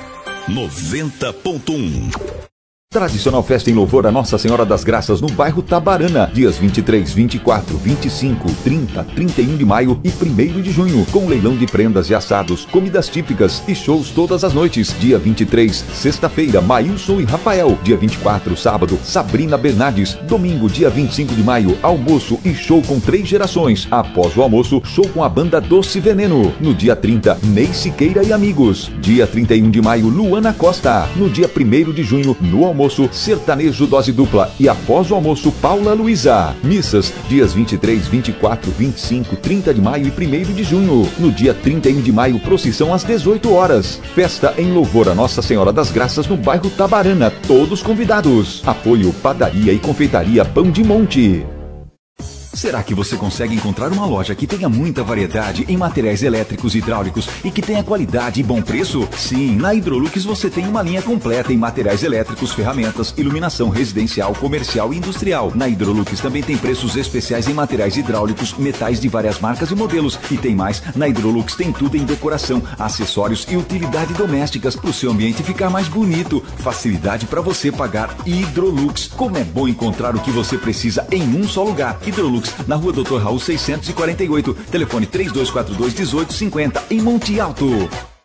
90.1. Tradicional festa em louvor a Nossa Senhora das Graças no bairro Tabarana, dias 23, 24, 25, 30, 31 de maio e 1º de junho, com leilão de prendas e assados, comidas típicas e shows todas as noites. Dia 23, sexta-feira, Maílson e Rafael. Dia 24, sábado, Sabrina Bernardes. Domingo, dia 25 de maio, almoço e show com 3 gerações. Após o almoço, show com a banda Doce Veneno. No dia 30, Ney Siqueira e amigos. Dia 31 de maio, Luana Costa. No dia 1º de junho, no almoço, sertanejo dose dupla e após o almoço, Paula Luiza. Missas, dias 23, 24, 25, 30 de maio e 1º de junho. No dia 31 de maio, procissão às 18 horas. Festa em louvor a Nossa Senhora das Graças no bairro Tabarana. Todos convidados. Apoio Padaria e Confeitaria Pão de Monte. Será que você consegue encontrar uma loja que tenha muita variedade em materiais elétricos e hidráulicos e que tenha qualidade e bom preço? Sim, na Hidrolux você tem uma linha completa em materiais elétricos, ferramentas, iluminação residencial, comercial e industrial. Na Hidrolux também tem preços especiais em materiais hidráulicos, metais de várias marcas e modelos. E tem mais, na Hidrolux tem tudo em decoração, acessórios e utilidade domésticas para o seu ambiente ficar mais bonito. Facilidade para você pagar. Hidrolux. Como é bom encontrar o que você precisa em um só lugar. Hidrolux, na rua Dr. Raul 648, telefone 3242-1850, em Monte Alto.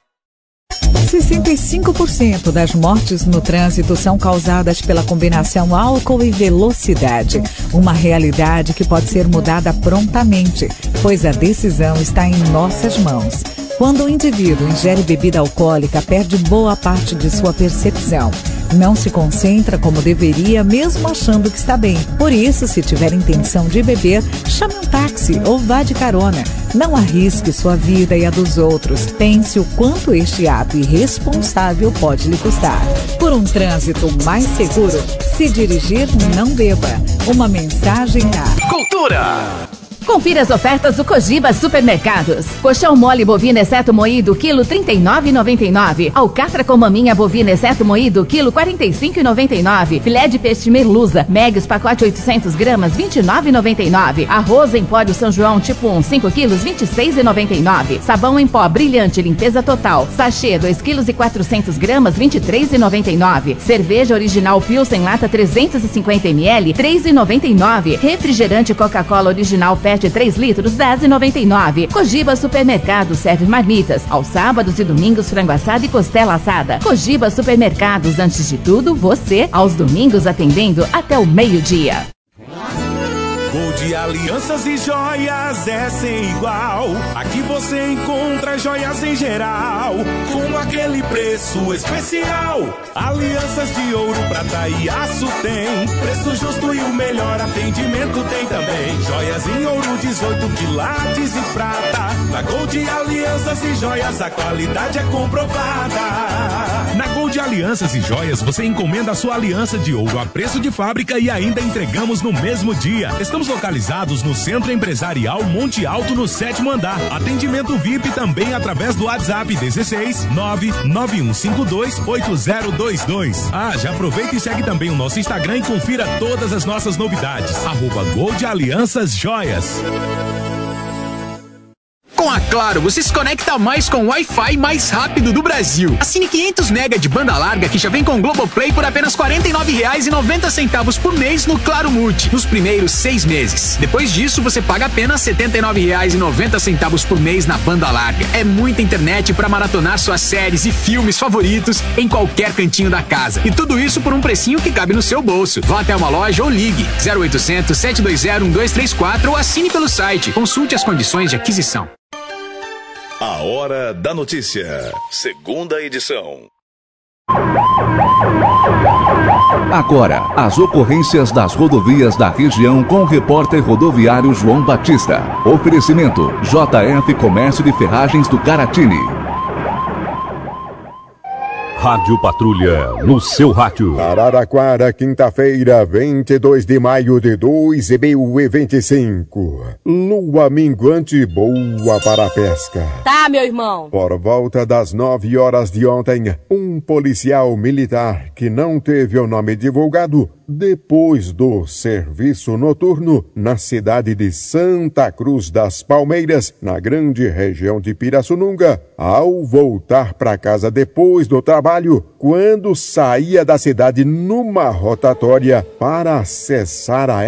65% das mortes no trânsito são causadas pela combinação álcool e velocidade. Uma realidade que pode ser mudada prontamente, pois a decisão está em nossas mãos. Quando o indivíduo ingere bebida alcoólica, perde boa parte de sua percepção. Não se concentra como deveria, mesmo achando que está bem. Por isso, se tiver intenção de beber, chame um táxi ou vá de carona. Não arrisque sua vida e a dos outros. Pense o quanto este ato irresponsável pode lhe custar. Por um trânsito mais seguro, se dirigir, não beba. Uma mensagem da Cultura. Confira as ofertas do Cogiba Supermercados. Colchão mole bovino exceto moído, quilo R$ 39,99. Alcatra com maminha bovina exceto moído, quilo R$ 45,99. Filé de peixe merluza, Megs pacote 800 gramas, R$ 29,99. Arroz Empório São João tipo 1, 5 quilos, R$ 26,99. Sabão em pó brilhante, limpeza total, sachê 2 quilos e 400 gramas, R$ 23,99. Cerveja original Pilsen lata 350 ml, R$ 3,99. Refrigerante Coca-Cola original PET 3 litros, R$ 10,99. Cogiba Supermercados serve marmitas. Aos sábados e domingos, frango assado e costela assada. Cogiba Supermercados, antes de tudo, você. Aos domingos, atendendo até o meio-dia. Gold Alianças e Joias é sem igual. Aqui você encontra joias em geral, com aquele preço especial. Alianças de ouro, prata e aço tem preço justo e o melhor atendimento tem também. Joias em ouro, 18 quilates e prata. Na Gold Alianças e Joias a qualidade é comprovada. Na Gold Alianças e Joias você encomenda a sua aliança de ouro a preço de fábrica e ainda entregamos no mesmo dia. Estamos localizados no Centro Empresarial Monte Alto, no 7º andar. Atendimento VIP também através do WhatsApp 16 99152 8022. Já aproveita e segue também o nosso Instagram e confira todas as nossas novidades. @Gold Alianças Joias. Com a Claro, você se conecta mais com o Wi-Fi mais rápido do Brasil. Assine 500 MB de banda larga que já vem com Globoplay por apenas R$ 49,90 por mês no Claro Multi, nos primeiros 6 meses. Depois disso, você paga apenas R$ 79,90 por mês na banda larga. É muita internet para maratonar suas séries e filmes favoritos em qualquer cantinho da casa. E tudo isso por um precinho que cabe no seu bolso. Vá até uma loja ou ligue 0800 720 1234 ou assine pelo site. Consulte as condições de aquisição. A Hora da Notícia, segunda edição. Agora, as ocorrências das rodovias da região com o repórter rodoviário João Batista. Oferecimento: JF Comércio de Ferragens do Caratini. Rádio Patrulha, no seu rádio. Araraquara, quinta-feira, 22 de maio de 2025. Lua minguante boa para a pesca. Tá, meu irmão. Por volta das 9 horas de ontem, um policial militar que não teve o nome divulgado, depois do serviço noturno na cidade de Santa Cruz das Palmeiras, na grande região de Pirassununga, ao voltar para casa depois do trabalho, quando saía da cidade numa rotatória para acessar a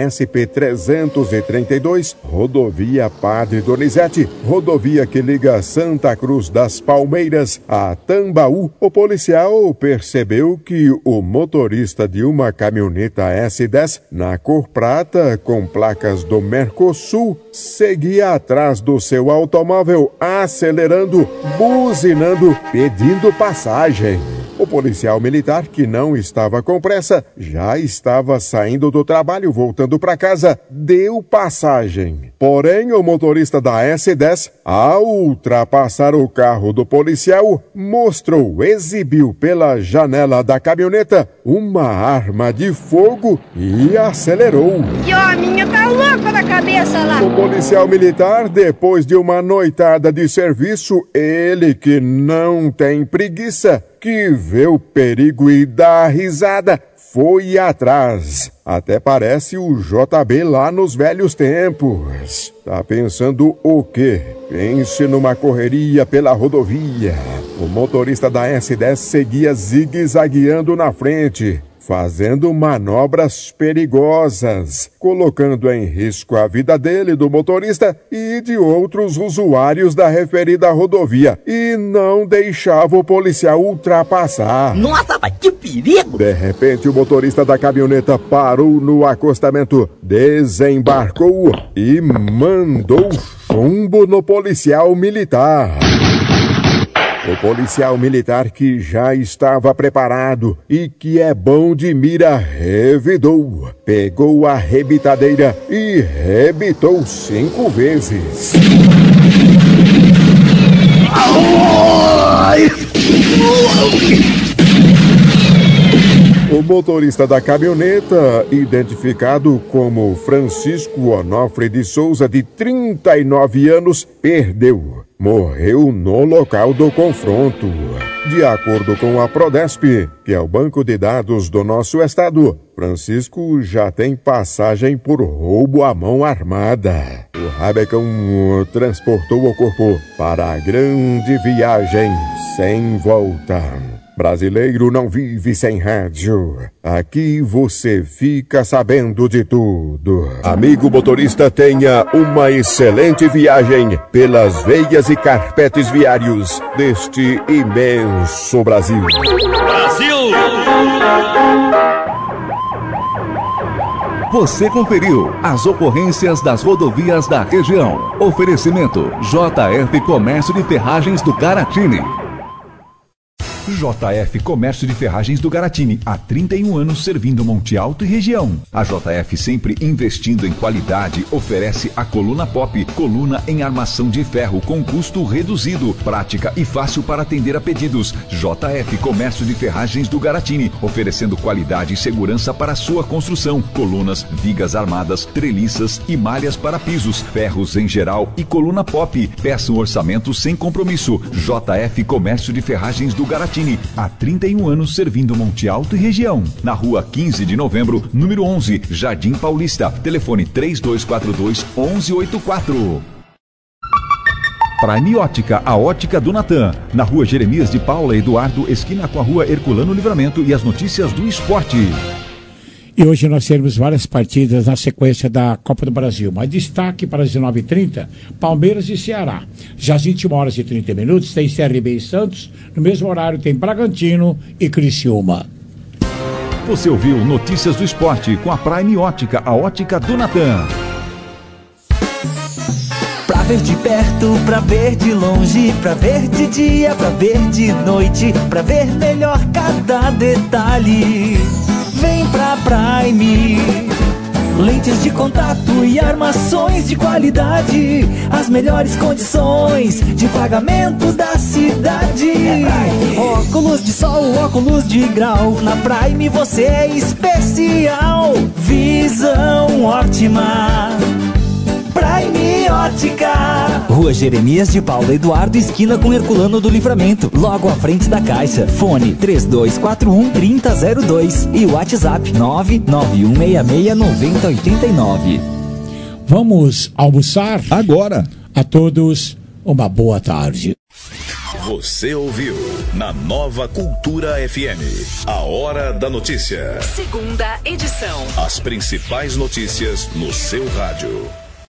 SP-332, rodovia Padre Donizete, rodovia que liga Santa Cruz das Palmeiras a Tambaú, o policial percebeu que o motorista de uma caminhonete S10, na cor prata, com placas do Mercosul, seguia atrás do seu automóvel, acelerando, buzinando, pedindo passagem. O policial militar, que não estava com pressa, já estava saindo do trabalho, voltando para casa, deu passagem. Porém, o motorista da S10, ao ultrapassar o carro do policial, exibiu pela janela da caminhoneta uma arma de fogo e acelerou. E a minha tá louca na cabeça lá. O policial militar, depois de uma noitada de serviço, ele que não tem preguiça, que vê o perigo e dá risada, foi atrás. Até parece o JB lá nos velhos tempos. Tá pensando o quê? Pense numa correria pela rodovia. O motorista da S10 seguia zigue-zagueando na frente, fazendo manobras perigosas, colocando em risco a vida dele, do motorista e de outros usuários da referida rodovia, e não deixava o policial ultrapassar. Nossa, mas que perigo! De repente, o motorista da caminhoneta parou no acostamento, desembarcou e mandou chumbo no policial militar. O policial militar, que já estava preparado e que é bom de mira, revidou, pegou a rebitadeira e rebitou 5 vezes. O motorista da caminhoneta, identificado como Francisco Onofre de Souza, de 39 anos, perdeu. Morreu no local do confronto. De acordo com a Prodesp, que é o banco de dados do nosso estado, Francisco já tem passagem por roubo à mão armada. O Rabecão transportou o corpo para a grande viagem sem volta. Brasileiro não vive sem rádio. Aqui você fica sabendo de tudo. Amigo motorista, tenha uma excelente viagem pelas veias e carpetes viários deste imenso Brasil. Brasil! Você conferiu as ocorrências das rodovias da região. Oferecimento: JF Comércio de Ferragens do Caratini. JF Comércio de Ferragens do Garatini, há 31 anos servindo Monte Alto e região. A JF, sempre investindo em qualidade, oferece a coluna Pop, coluna em armação de ferro com custo reduzido, prática e fácil para atender a pedidos. JF Comércio de Ferragens do Garatini, oferecendo qualidade e segurança para sua construção. Colunas, vigas armadas, treliças e malhas para pisos, ferros em geral e coluna Pop. Peça um orçamento sem compromisso. JF Comércio de Ferragens do Garatini, há 31 anos servindo Monte Alto e região. Na rua 15 de novembro, número 11, Jardim Paulista. Telefone 3242-1184. Prime Ótica, a ótica do Natan. Na rua Jeremias de Paula Eduardo, esquina com a rua Herculano Livramento, e as notícias do esporte. E hoje nós teremos várias partidas na sequência da Copa do Brasil. Mas destaque para as 19h30, Palmeiras e Ceará. Já às 21h30 tem CRB e Santos. No mesmo horário tem Bragantino e Criciúma. Você ouviu Notícias do Esporte com a Prime Ótica, a ótica do Natan. Pra ver de perto, pra ver de longe, pra ver de dia, pra ver de noite, pra ver melhor cada detalhe. Vem pra Prime. Lentes de contato e armações de qualidade, as melhores condições de pagamento da cidade. Óculos de sol, óculos de grau, na Prime você é especial. Visão ótima, Prime Ótica. Rua Jeremias de Paula Eduardo, esquina com Herculano do Livramento, logo à frente da Caixa. Fone 3241-3002 e WhatsApp 991669089. Vamos almoçar? Agora. A todos, uma boa tarde. Você ouviu na Nova Cultura FM, a Hora da Notícia. Segunda edição. As principais notícias no seu rádio.